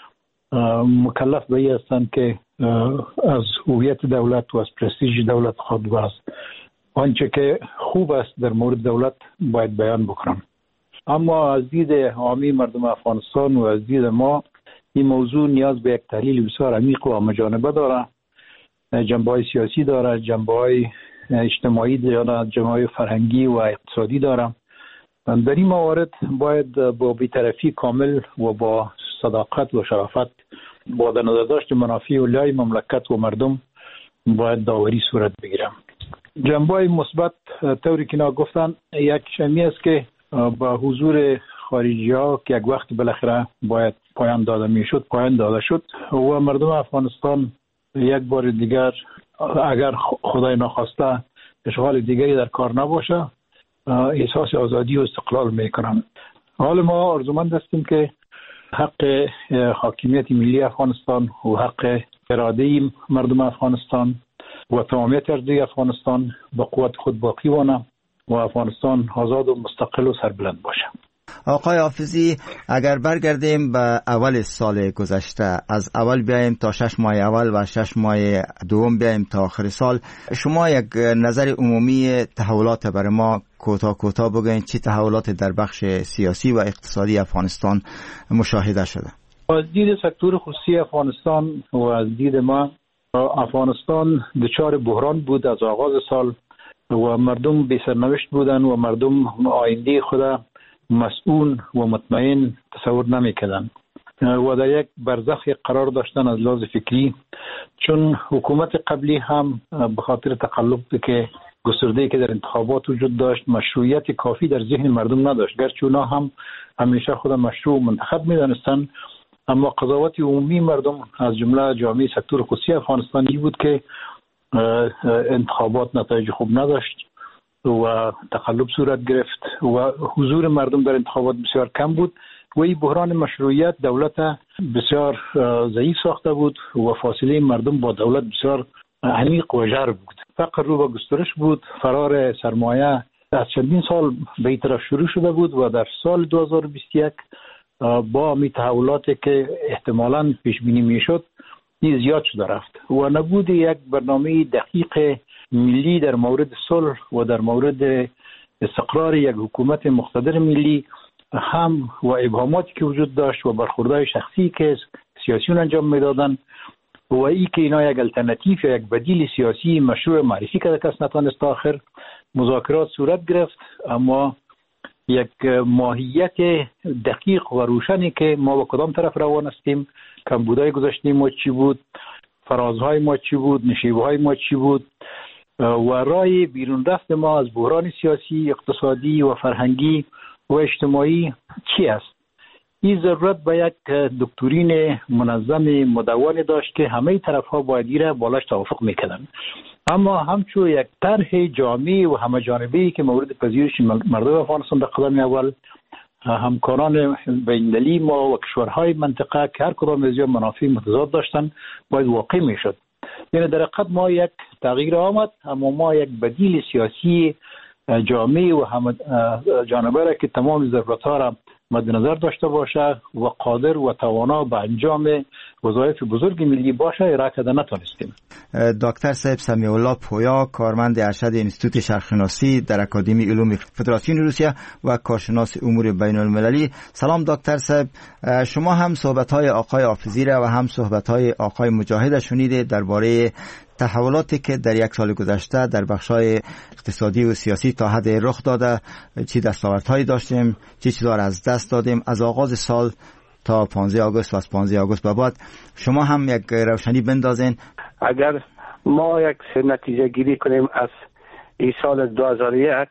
مکلف به این هستند که از هویت دولت و از پرستیژ دولت خود باز آنچه که خوب است در مورد دولت باید بیان بکنم. اما از دید عامی مردم افغانستان و از دید ما این موضوع نیاز به یک تحلیل بسیار عمیق و همه‌جانبه داره. جنبه‌های سیاسی داره، جنبه‌های اجتماعی داره، جنبه‌های فرهنگی و اقتصادی داره. در این موارد باید با بی‌طرفی کامل و با صداقت و شرافت با در نظر داشت منافع اولای مملکت و مردم باید داوری صورت بگیرم. جنبه‌های مثبت طوری که گفتن یک شمی است که با حضور خارجی ها که یک وقت بالاخره باید پایان داده میشد پایان داده شد و مردم افغانستان یک بار دیگر اگر خدای ناخواسته اشغال دیگری در کار نباشه احساس آزادی و استقلال میکنن. حال ما آرزومند هستیم که حق حاکمیت ملی افغانستان و حق اراده مردم افغانستان و تمامیت ارضی افغانستان با قوت خود باقی مانه و افغانستان آزاد و مستقل و سربلند باشه. آقای حافظی، اگر برگردیم به اول سال گذشته، از اول بیایم تا 6 ماه اول و 6 ماه دوم بیایم تا آخر سال، شما یک نظر عمومی تحولات برای ما کوتاه بگوین. چه تحولات در بخش سیاسی و اقتصادی افغانستان مشاهده شده؟ از دید سکتور خصوصی افغانستان و از دید ما، افغانستان دچار بحران بود از آغاز سال و مردم بی سرنوشت بودن و مردم آینده خود مسئول و مطمئن تصور نمی‌کردند و در یک برزخ قرار داشتن از لحاظ فکری، چون حکومت قبلی هم به خاطر تقلب که گسترده‌ای که در انتخابات وجود داشت مشروعیت کافی در ذهن مردم نداشت، گرچه اونا هم همیشه خود مشروع منتخب می‌دانستند، اما قضاوت عمومی مردم از جمله جامعه سکتور خصوصی افغانستانی بود که انتخابات نتایج خوب نداشت و تقلب صورت گرفت و حضور مردم در انتخابات بسیار کم بود و این بحران مشروعیت دولت بسیار ضعیف ساخته بود و فاصله مردم با دولت بسیار عمیق و ژرف بود. فقر رو به گسترش بود، فرار سرمایه از چندین سال به این طرف شروع شده بود و در سال 2021 با می تحولاتی که احتمالاً پیش بینی میشد این زیاد شده رفت و نبود یک برنامه دقیق ملی در مورد صلح و در مورد استقرار یک حکومت مقتدر ملی هم و ابهاماتی که وجود داشت و برخوردهای شخصی که سیاسیون انجام میدادن و ای که اینا یک الټرناتیو یا یک بدیل سیاسی مشروع معرفی کرده کس نتوانست تا آخر مذاکرات صورت گرفت، اما یک ماهیت دقیق و روشنی که ما با کدام طرف روان هستیم، کمبودهای گذشته ما چی بود، فرازهای ما چی بود، نشیبهای ما چی بود و راه بیرون رفت ما از بحران سیاسی، اقتصادی و فرهنگی و اجتماعی چی است. این ضرورت به یک دکترین منظم مدون داشت که همه طرفها باید را بالاش توافق میکردن، اما همچون یک طرح جامع و همه جانبه‌ای که مورد پذیرش مردم افغانستان در قدم اول همکاران بین‌المللی ما و کشورهای منطقه که هر کدام از منافع متضاد داشتن باید واقع میشد. یعنی در حقیقت ما یک تغییر آمد، اما ما یک بدیل سیاسی جامع و همه جانبه را که تمام ضرورت‌ها را مد نظر داشته باشه و قادر و توانا به انجام وظایف بزرگ ملی باشه ارائه کرده نتونستیم. دکتر صاحب سمیع الله پویا، کارمند ارشد انستیتوت شرقشناسی در اکادمی علوم فدراسیون روسیه و کارشناس امور بین المللی. سلام دکتر صاحب، شما هم صحبت‌های آقای حافظی را و هم صحبت‌های آقای مجاهد شنیدید درباره تحولاتی که در یک سال گذشته در بخش‌های اقتصادی و سیاسی تا حد رخ داده، چی دستاوردهایی داشتیم، چی چیزا را از دست دادیم از آغاز سال تا 15 آگوست و از 15 آگوست به بعد. شما هم یک روشنی بندازین. اگر ما یک نتیجه گیری کنیم از این سال 2001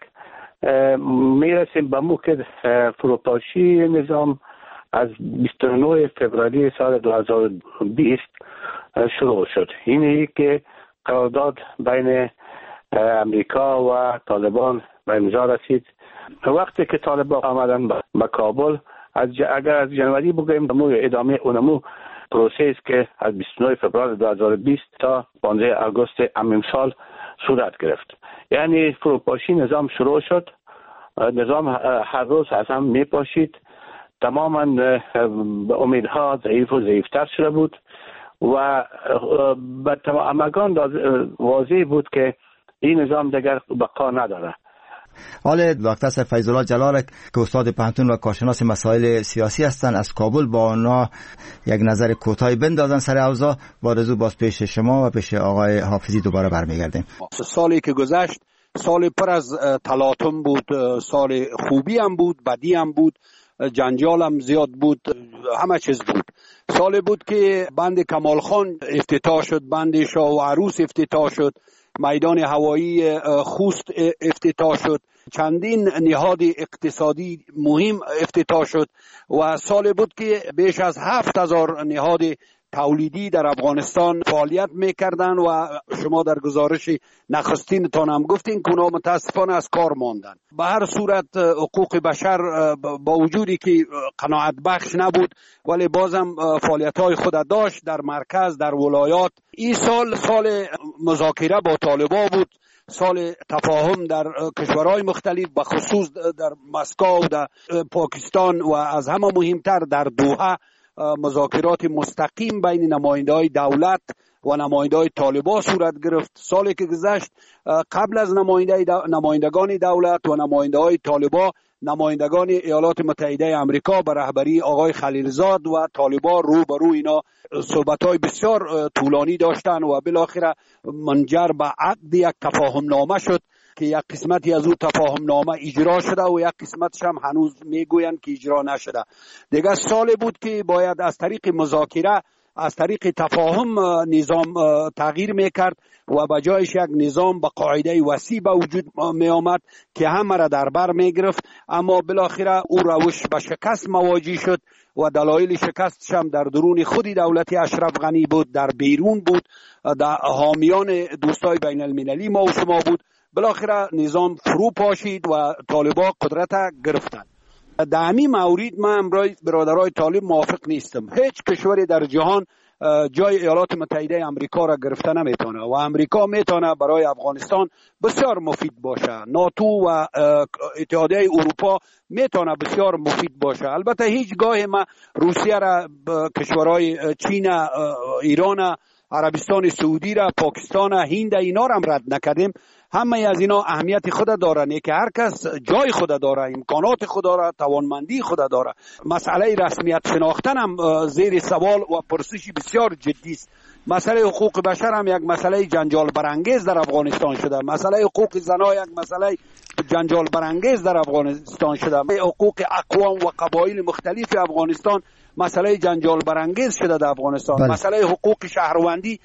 میرسیم به موقع فروپاشی نظام از 29 فوریه سال 2020 شروع شد. اینی که قرارداد بین امریکا و طالبان به امضا رسید. وقتی که طالبان آمدن به کابل، اگر از جنوری بگوییم ادامه اونمو پروسه است که از 29 فوریه 2020 تا 15 آگوست همین سال صورت گرفت. یعنی فروپاشی نظام شروع شد، نظام هر روز از هم میپاشید، تماما به امیدها ضعیف و ضعیفتر شده بود و به همگان واضح بود که این نظام دیگر بقا نداره. حال دکتر فیض الله جلال که استاد پانتون و کارشناس مسائل سیاسی هستند از کابل با آنها یک نظر کوتاهی بندازن سر اوضاع، با رجوع باز پیش شما و پیش آقای حافظی دوباره برمیگردیم. سالی که گذشت سال پر از تلاطم بود، سال خوبی هم بود، بدی هم بود، جنجال هم زیاد بود، همه چیز بود. سال بود که بند کمال خان افتتاح شد، بند شاه و عروس افتتاح شد، میدان هوایی خوست افتتاح شد، چندین نهاد اقتصادی مهم افتتاح شد و سال بود که بیش از 7000 نهاد تولیدی در افغانستان فعالیت میکردن و شما در گزارش نخستین تان هم گفتین که اونا متاسفانه از کار ماندن. به هر صورت حقوق بشر با وجودی که قناعت بخش نبود ولی بازم فعالیت های خود داشت در مرکز، در ولایات. این سال مذاکره با طالبان بود، سال تفاهم در کشورهای مختلف، به خصوص در مسکو و در پاکستان و از همه مهمتر در دوحه مذاکرات مستقیم بین نماینده‌های دولت و نماینده‌های طالبان صورت گرفت. سالی که گذشت قبل از نمایندگان دولت و نماینده‌های طالبان، نمایندگان ایالات متحده آمریکا به رهبری آقای خلیلزاد و طالبان روبرو اینا صحبت‌های بسیار طولانی داشتن و بالاخره منجر به عقد یک تفاهم نامه شد که یک قسمتی از او تفاهم نامه اجرا شده و یک قسمتش هم هنوز میگویند که اجرا نشده. دیگه سال بود که باید از طریق مذاکره، از طریق تفاهم نظام تغییر میکرد و به جایش یک نظام با قاعده وسیع به وجود می آمد که همه را در بر می گرفت. اما بالاخره او روش به شکست مواجه شد و دلایل شکستش هم در درون خودی دولت اشرف غنی بود، در بیرون بود، در حامیان دوستای بین المللی ما و شما بود. بالاخره نظام فرو پاشید و طالبان قدرت گرفتند. در همین مورد من امروز برادرای طالب موافق نیستم. هیچ کشوری در جهان جای ایالات متحده آمریکا را گرفته نمیتونه و آمریکا میتونه برای افغانستان بسیار مفید باشه. ناتو و اتحادیه اروپا میتونه بسیار مفید باشه. البته هیچ گاهی ما روسیه را، کشورهای چین، ایران، عربستان سعودی را، پاکستان، هند اینا را هم رد نکردیم. همه از اینا اهمیت خود دارن که هر کس جای خود داره، امکانات خود داره، توانمندی خود داره. مسئله رسمیت شناختن هم زیر سوال و پرسش بسیار جدی است. مسئله حقوق بشر هم یک مسئله جنجال برانگیز در افغانستان شده. مسئله حقوق زنان یک مسئله جنجال برانگیز در افغانستان شده. حقوق اقوام و قبایل مختلف افغانستان مسئله جنجال برانگیز شده در افغانستان. مسئله حقوق شهروندی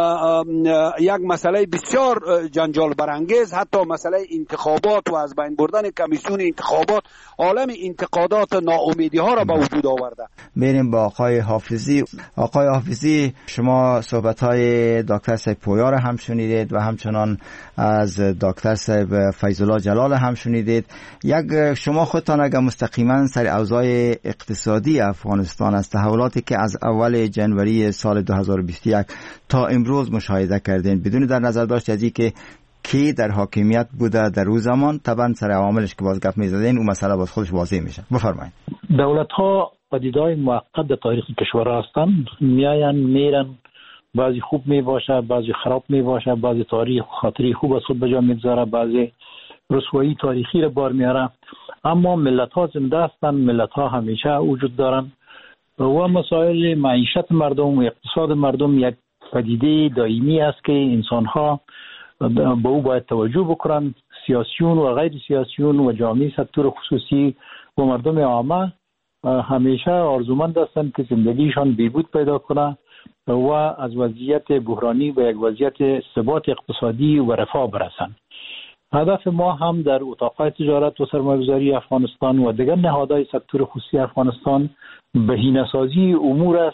یک مسئله بسیار جنجال برانگیز، حتی مسئله انتخابات و از بین بردن کمیسیون انتخابات عالم انتقادات ناامیدی ها را به وجود آورده. بریم با آقای حافظی. آقای حافظی، شما صحبت های دکتر صاحب پویا را هم شنیدید و همچنان از دکتر صاحب فیض‌الله جلال هم شنیدید. شما خودتان اگر مستقیما سر اوضاع اقتصادی افغانستان از تحولاتی که از اول جنوری سال 2021 تا امروز مشاهده کردین، بدون در نظر داشت از اینکه کی در حاکمیت بوده در روز زمان، طبعا سر عواملش که باز گپ می‌زدین اون مسئله باز خودش واضح میشه. بفرمایید. دولت‌ها پدیده‌های موقت در تاریخ کشور هستند، میاین میرن، بعضی خوب میباشه، بعضی خراب میباشه، بعضی تاریخ خاطری خوب از خود به جا میگذاره، بعضی رسوایی تاریخی را بار میاره. اما ملت‌ها زنده هستند، ملت‌ها همیشه وجود دارن و مسائل معیشت مردم و اقتصاد مردم یک پدیده دائمی است که انسان‌ها به او باید توجه بکنن. سیاسیون و غیر سیاسیون و جامعه سکتور خصوصی و مردم عامه همیشه آرزومند هستند که زندگیشان بهبود پیدا کنه و از وضعیت بحرانی به یک وضعیت ثبات اقتصادی و رفاه برسند. هدف ما هم در اتاق‌های تجارت و سرمایه‌گذاری افغانستان و دیگر نهادهای سکتور خصوصی افغانستان بهینه‌سازی امور است،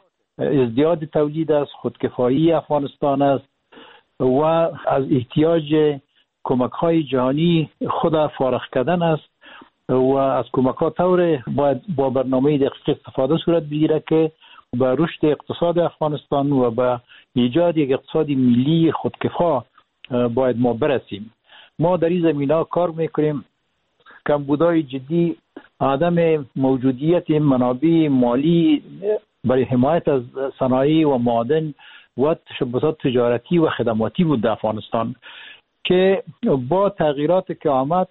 ازدیاد تولید است، خودکفایی افغانستان است و از احتیاج کمک‌های جهانی خود فارغ کردن است و از کمک‌ها طور باید با برنامه دقیق استفاده صورت بگیره که به رشد اقتصاد افغانستان و به ایجاد یک اقتصاد ملی خودکفا باید ما برسیم. ما در این زمینه کار میکنیم. کمبودهای جدی، عدم موجودیت منابع مالی برای حمایت از صنایع و معادن و تشبثات تجارتی و خدماتی بود در افغانستان که با تغییرات که آمد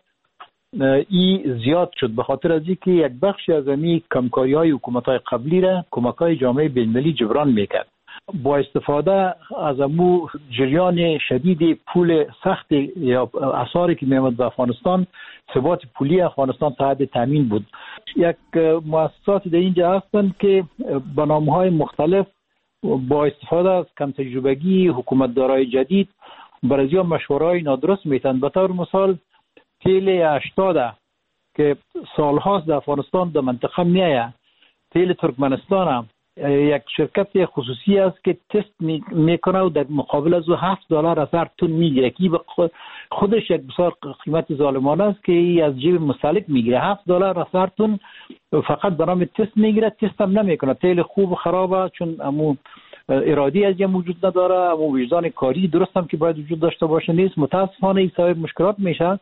ای زیاد شد، به خاطر از اینکه یک بخشی از این کمکاری‌های حکومت‌های قبلی را کمک‌های جامعه بین‌المللی جبران میکرد. با استفاده از امو جریان شدید پول سخت یا اسعاری که میامد به افغانستان، ثبات پولی افغانستان تا حد تامین بود. یک مؤسسات در اینجا هستند که به نام‌های مختلف با استفاده از کم تجربگی حکومتدارای جدید برای مشوره‌های نادرست میتن. به طور مثال تیل 80 که سالهاست در افغانستان در منطقه میایه، تیل ترکمنستان هم یک شرکت خصوصی است که تست میکنه و در مقابل از $7 از هر تن میگیره که خودش یک بسیار قیمت ظالمانه است که از جیب مستهلک میگیره. $7 از هر تن فقط به نام تست میگیره، تست هم نمیکنه. تیل خوب و خرابه چون امو ارادی از جمع وجود نداره، امو وجدان کاری درست هم که باید وجود داشته باشه نیست. متاسفانه این سبب مشکلات میشه.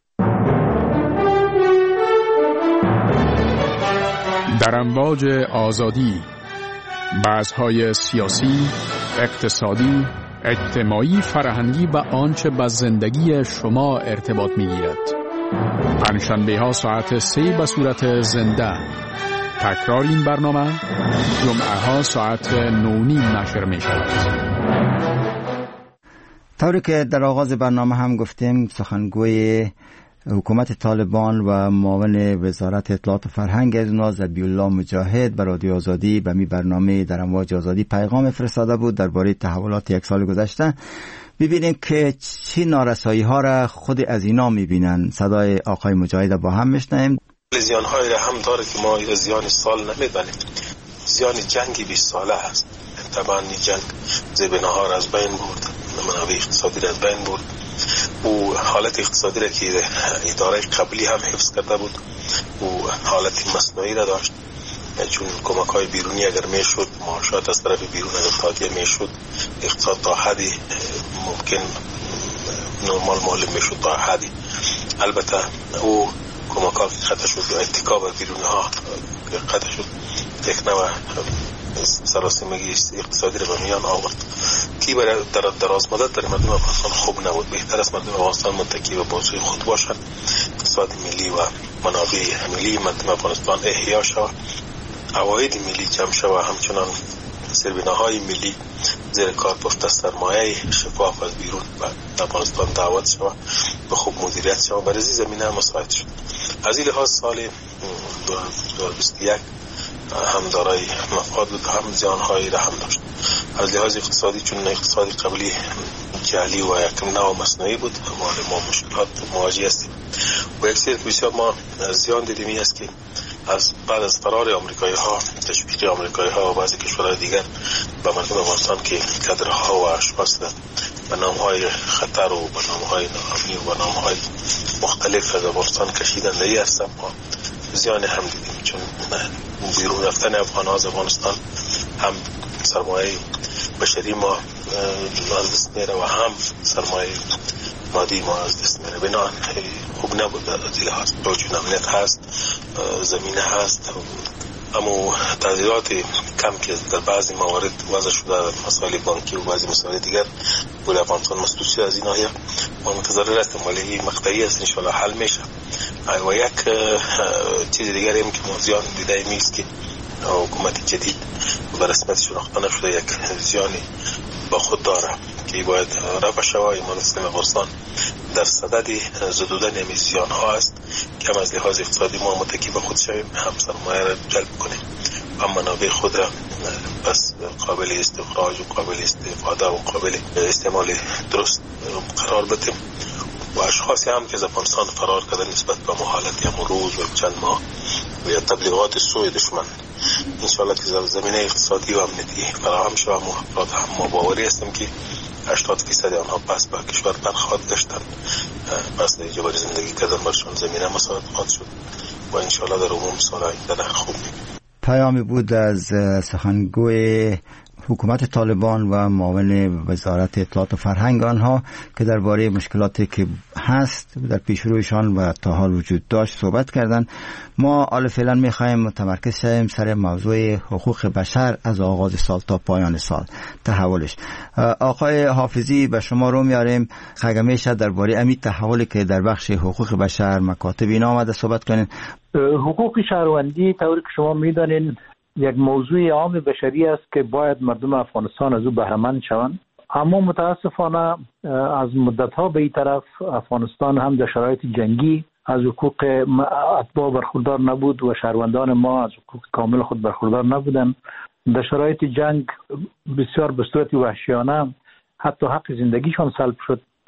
در امواج آزادی، بحث‌های سیاسی، اقتصادی، اجتماعی، فرهنگی و آنچه با زندگی شما ارتباط می‌گیرد. پنجشنبه‌ها ساعت 3 به صورت زنده. تکرار این برنامه جمعه‌ها ساعت 9:30 نشر می‌شود. طوری که در آغاز برنامه هم گفتیم، سخنگوی حکومت طالبان و معاون وزارت اطلاعات و فرهنگ از اونا ذبیح‌الله مجاهد به رادیو آزادی به می برنامه در امواج آزادی پیغام فرستاده بود درباره تحولات یک سال گذشته. ببینیم که چه نارسایی ها را خود از اینا میبینن. صدای آقای مجاهد با هم میشنویم. زیان های را هم داره که ما زیان سال نمیبنیم. زیان جنگی 20 ساله هست. طبعا این جنگ زبنها را از بین برد، منابع اقتصادی را از بین برد. و حالت اقتصادی را که اداره قبلی هم حفظ کرده بود و حالت مصنوعی را داشت، چون کمک های بیرونی اگر میشد، معاشات از طرف بیرون اگر تادیه میشد، اقتصاد تا حدی ممکن نرمال معلوم میشد تا حدی. البته او کمک ها قطع شد و اتکا به بیرونی ها قطع شد، یک نوع سراسیمگی اقتصادی را به میان آورد که برای دراز مدت در مردم افغانستان خوب نبود. بهتر است مردم افغانستان متکی به بازوی خود باشند، اقتصاد ملی و منابع ملی مردم افغانستان احیا شود، عواید ملی جمع شود، همچنان سربناهای ملی زیر کار پشت سرمایه شفاف از بیرون به افغانستان دعوت شود و خوب مدیریت شود. برای زمینه مساعد شد. از این لحاظ سال 2021 هم دارای مفاد بود، هم زیانهایی را هم داشت. از لحاظ اقتصادی چون اقتصادی قبلی جعلی و یکم نوع مصنوعی بود، ما مشکلات مواجه هستیم و یک سری بسیار ما زیان دیدیم. این است که از بعد از فرار آمریکایی ها، تشویق آمریکایی ها و بعضی کشورهای دیگر به مردم افغانستان که کادرها و اشخاص به نامهای خطر و به نامهای ناامنی و به نامهای مختلف از افغانستان کشیدن ای هستم، ما زیان هم دیدیم. چون بیرون رفتن افغان‌ها از افغانستان هم سرمایه بشری ما از دست میره و هم سرمایه مادی ما از دست میره. بنابراین خوب نبود از این لحاظ. چون امنیت هست، زمینه هست، اما تغییرات کم که در بعضی موارد وضع شده، مسائل بانکی و بعضی مسائل دیگر بوده افغانستان مسئول شده. از این ناحیه ما منتظر هستیم، ولی این مقطعی است، انشالله حل میشه. و یک چیز دیگر هم که ما زیان دیده میست که حکومت جدید به رسمیت شناخته نشده یک زیانی با خود داره که باید رفع شود. ایمان اسلام افغانستان در صدد زدودن همین زیان ها است که هم از لحاظ اقتصادی ما متکی به خود شویم، هم سرمایه را جلب کنیم، هم منابع خود را پس قابل استخراج و قابل استفاده و قابل استعمال درست قرار بدیم. و اشخاصی هم که از افغانستان فرار کردن نسبت به محالت یا روز و چند ماه و یا تبلیغات سوی دشمن، انشاءالله که زمینه اقتصادی و امنیتی فراهم شود. افراد هم ما باوری هستیم که 80% آنها پس به کشور برخواهد گشتند، پس در جبر زندگی کردن برشان زمینه مساعد خواهد شد و انشاءالله در عموم سال آینده خوب می‌بینیم. پیامی بود از سخنگوی حکومت طالبان و معاون وزارت اطلاعات و فرهنگ آنها که درباره مشکلاتی که هست در پیش رویشان و تا حال وجود داشت صحبت کردند. ما حالا فعلا می‌خوایم متمرکز شویم سر موضوع حقوق بشر از آغاز سال تا پایان سال، تحولش. آقای حافظی به شما رو میاریم خواهیم میشه درباره امی تحولی که در بخش حقوق بشر مکاتب اینا آمده صحبت کنین. حقوق شهروندی طوری که شما میدانین یک موضوع عام بشری است که باید مردم افغانستان از او بهره‌مند شوند، اما متاسفانه از مدت‌ها به این طرف افغانستان هم در شرایط جنگی از حقوق اتباع برخوردار نبود و شهروندان ما از حقوق کامل خود برخوردار نبودند. در شرایط جنگ بسیار به صورت وحشیانه حتی حق زندگیشان سلب شد.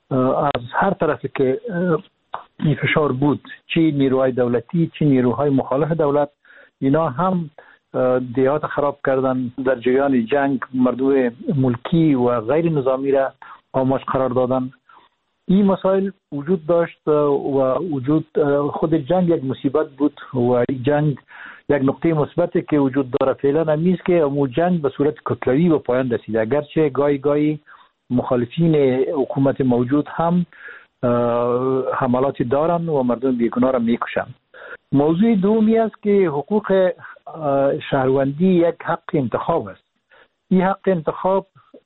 از هر طرف که این فشار بود، چی نیروهای دولتی چی نیروهای مخالف دولت، اینا هم دیات خراب کردن، در جریان جنگ مردم ملکی و غیر نظامی را آماج قرار دادن. این مسائل وجود داشت و خود جنگ یک مصیبت بود و این جنگ یک نقطه مثبتی که وجود داره فعلا همیست که امو جنگ به صورت کتلوی به پایان رسیده، اگرچه گاهی مخالفین حکومت موجود هم حملاتی دارن و مردم بیگناه را میکشن. موضوع دومی است که حقوق شهروندی یک حق انتخاب است. این حق انتخاب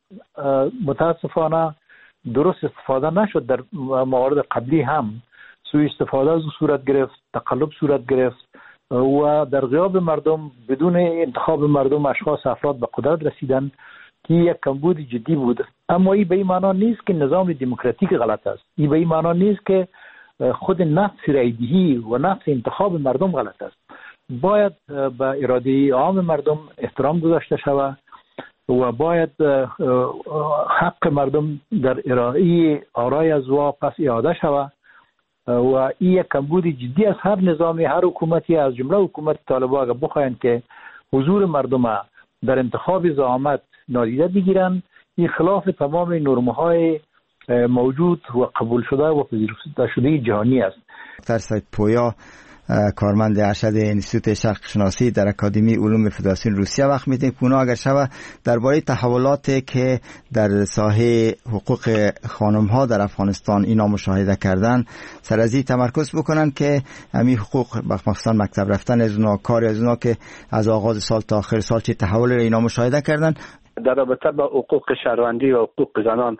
متاسفانه درست استفاده نشد. در موارد قبلی هم سوء استفاده از صورت گرفت، تقلب صورت گرفت و در غیاب مردم بدون انتخاب مردم افراد به قدرت رسیدن که یک کمبود جدی بود. اما این به این معنا نیست که نظام دموکراتیک غلط است. این به این معنا نیست که خود نفس رایدهی و نفس انتخاب مردم غلط است. باید به اراده عام مردم احترام گذاشته شود و باید حق مردم در ارائه آرای از پس اعاده شود و این یک کمبود جدی از هر نظامی، هر حکومتی از جمله حکومت طالبان اگر بخواهند که حضور مردم در انتخاب زعامت نادیده بگیرن، این خلاف تمام نرم‌های موجود و قبول شده و پذیرفته شده جهانی است. دکتر سید پویا، کارمند ارشد انستیتوت شرق شناسی در اکادمی علوم فدراسیون روسیه، وقت میدیم که اونا اگر شود درباره تحولاتی که در ساحه حقوق خانم ها در افغانستان اینا مشاهده کردن سر از این تمرکز بکنن که همین حقوق مخصوصا مکتب رفتن از اونا، کار از اونا که از آغاز سال تا آخر سال چه تحول اینا مشاهده کردن در رابطه با حقوق شهروندی و حقوق زنان.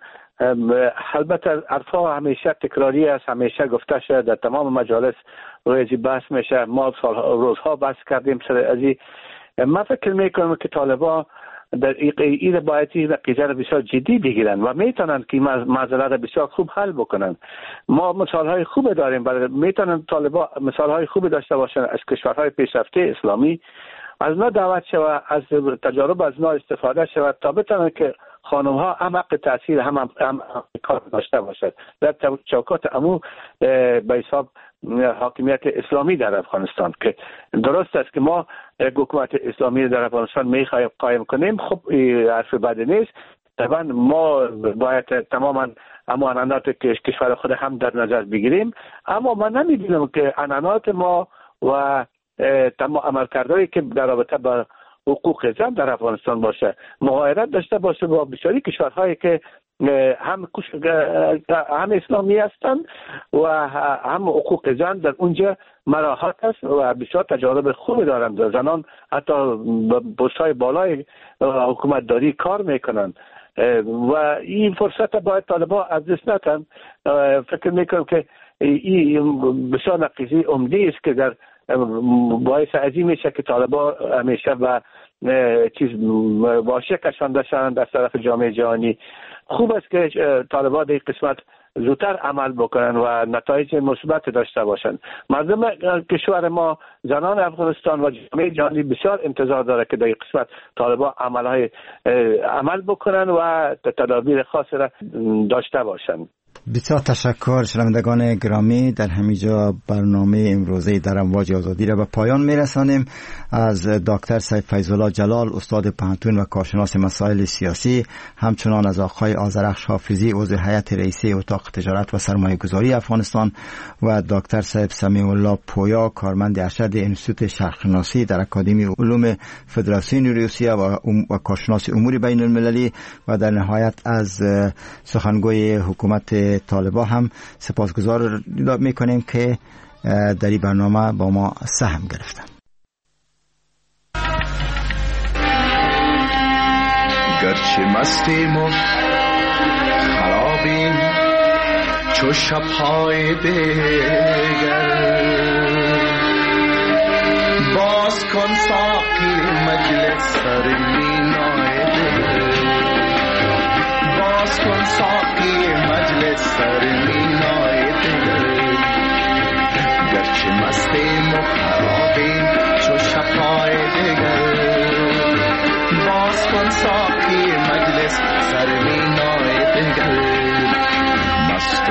البته حرفا همیشه تکراری است، همیشه گفته شده، در تمام مجالس روی بحث میشه، ما روزها بحث کردیم سر ازی. من فکر میکنم که طالبان در این باید این قضیه را بسیار جدی بگیرن و میتونن که مسئله را بسیار خوب حل بکنن. ما مثال های خوب داریم، میتونن طالبان مثال های خوب داشته باشن از کشورهای پیشرفته اسلامی، از ما دعوت شود، از تجارب از ما استفاده شود تا بتونن که خانم ها هم حق تاثیر هم کار داشته باشد در چوکات امو به حساب حاکمیت اسلامی در افغانستان. که درست است که ما حکومت اسلامی در افغانستان میخواهیم قایم کنیم، خب حرف بدی نیست. طبعا ما باید تماما اما عنعنات کشور خود هم در نظر بگیریم، اما من نمیدونم که عنعنات ما و تمام عملکردهایی که در رابطه با حقوق زن در افغانستان باشه مغایرت داشته باشه با بسیاری کشورهایی که هم اسلامی هستند و هم حقوق زن در اونجا مراحت است و بسیار تجارب خوبی دارند. زنان حتی پست‌های بالای حکومت داری کار میکنند و این فرصت باید طالبان از دست ندن. فکر میکنم که این بسیار نقیضی عمده است که در باعث عظیم میشه که طالبان همیشه و چیز واشه کشانده شوند از طرف جامعه جهانی. خوب است که طالبان در قسمت زودتر عمل بکنن و نتایج مثبت داشته باشند. مردم کشور ما، زنان افغانستان و جامعه جهانی بسیار انتظار داره که در این قسمت طالبان عمل بکنن و تدابیر خاصی را داشته باشند. بسیار تشکر. شنوندگان گرامی، در همینجا برنامه امروزه در امواج آزادی را به پایان میرسانیم. از دکتر سید فیض‌الله جلال، استاد پوهنتون و کارشناس مسائل سیاسی، همچنان از آقای آذرخش حافظی، عضو هیئت رئیسه اتاق تجارت و سرمایه گذاری افغانستان و دکتر سید سمیع الله پویا، کارمند ارشد انستیتوت شرق شناسی در اکادمی علوم فدراسیون روسیه و کارشناس امور بین المللی و در نهایت از سخنگوی حکومت طالبان هم سپاسگزار میکنیم که در این برنامه با ما سهم گرفتن. گرچه مستیم و خرابیم چو شب‌های دیگر، باز کن ساقی مجلس سر مینای دل، باز کن ساقی مجلس سر مینای دل. گرچه مستیم و خرابیم چو شب‌های دیگر، باز کن ساقی مجلس سر مینای دل.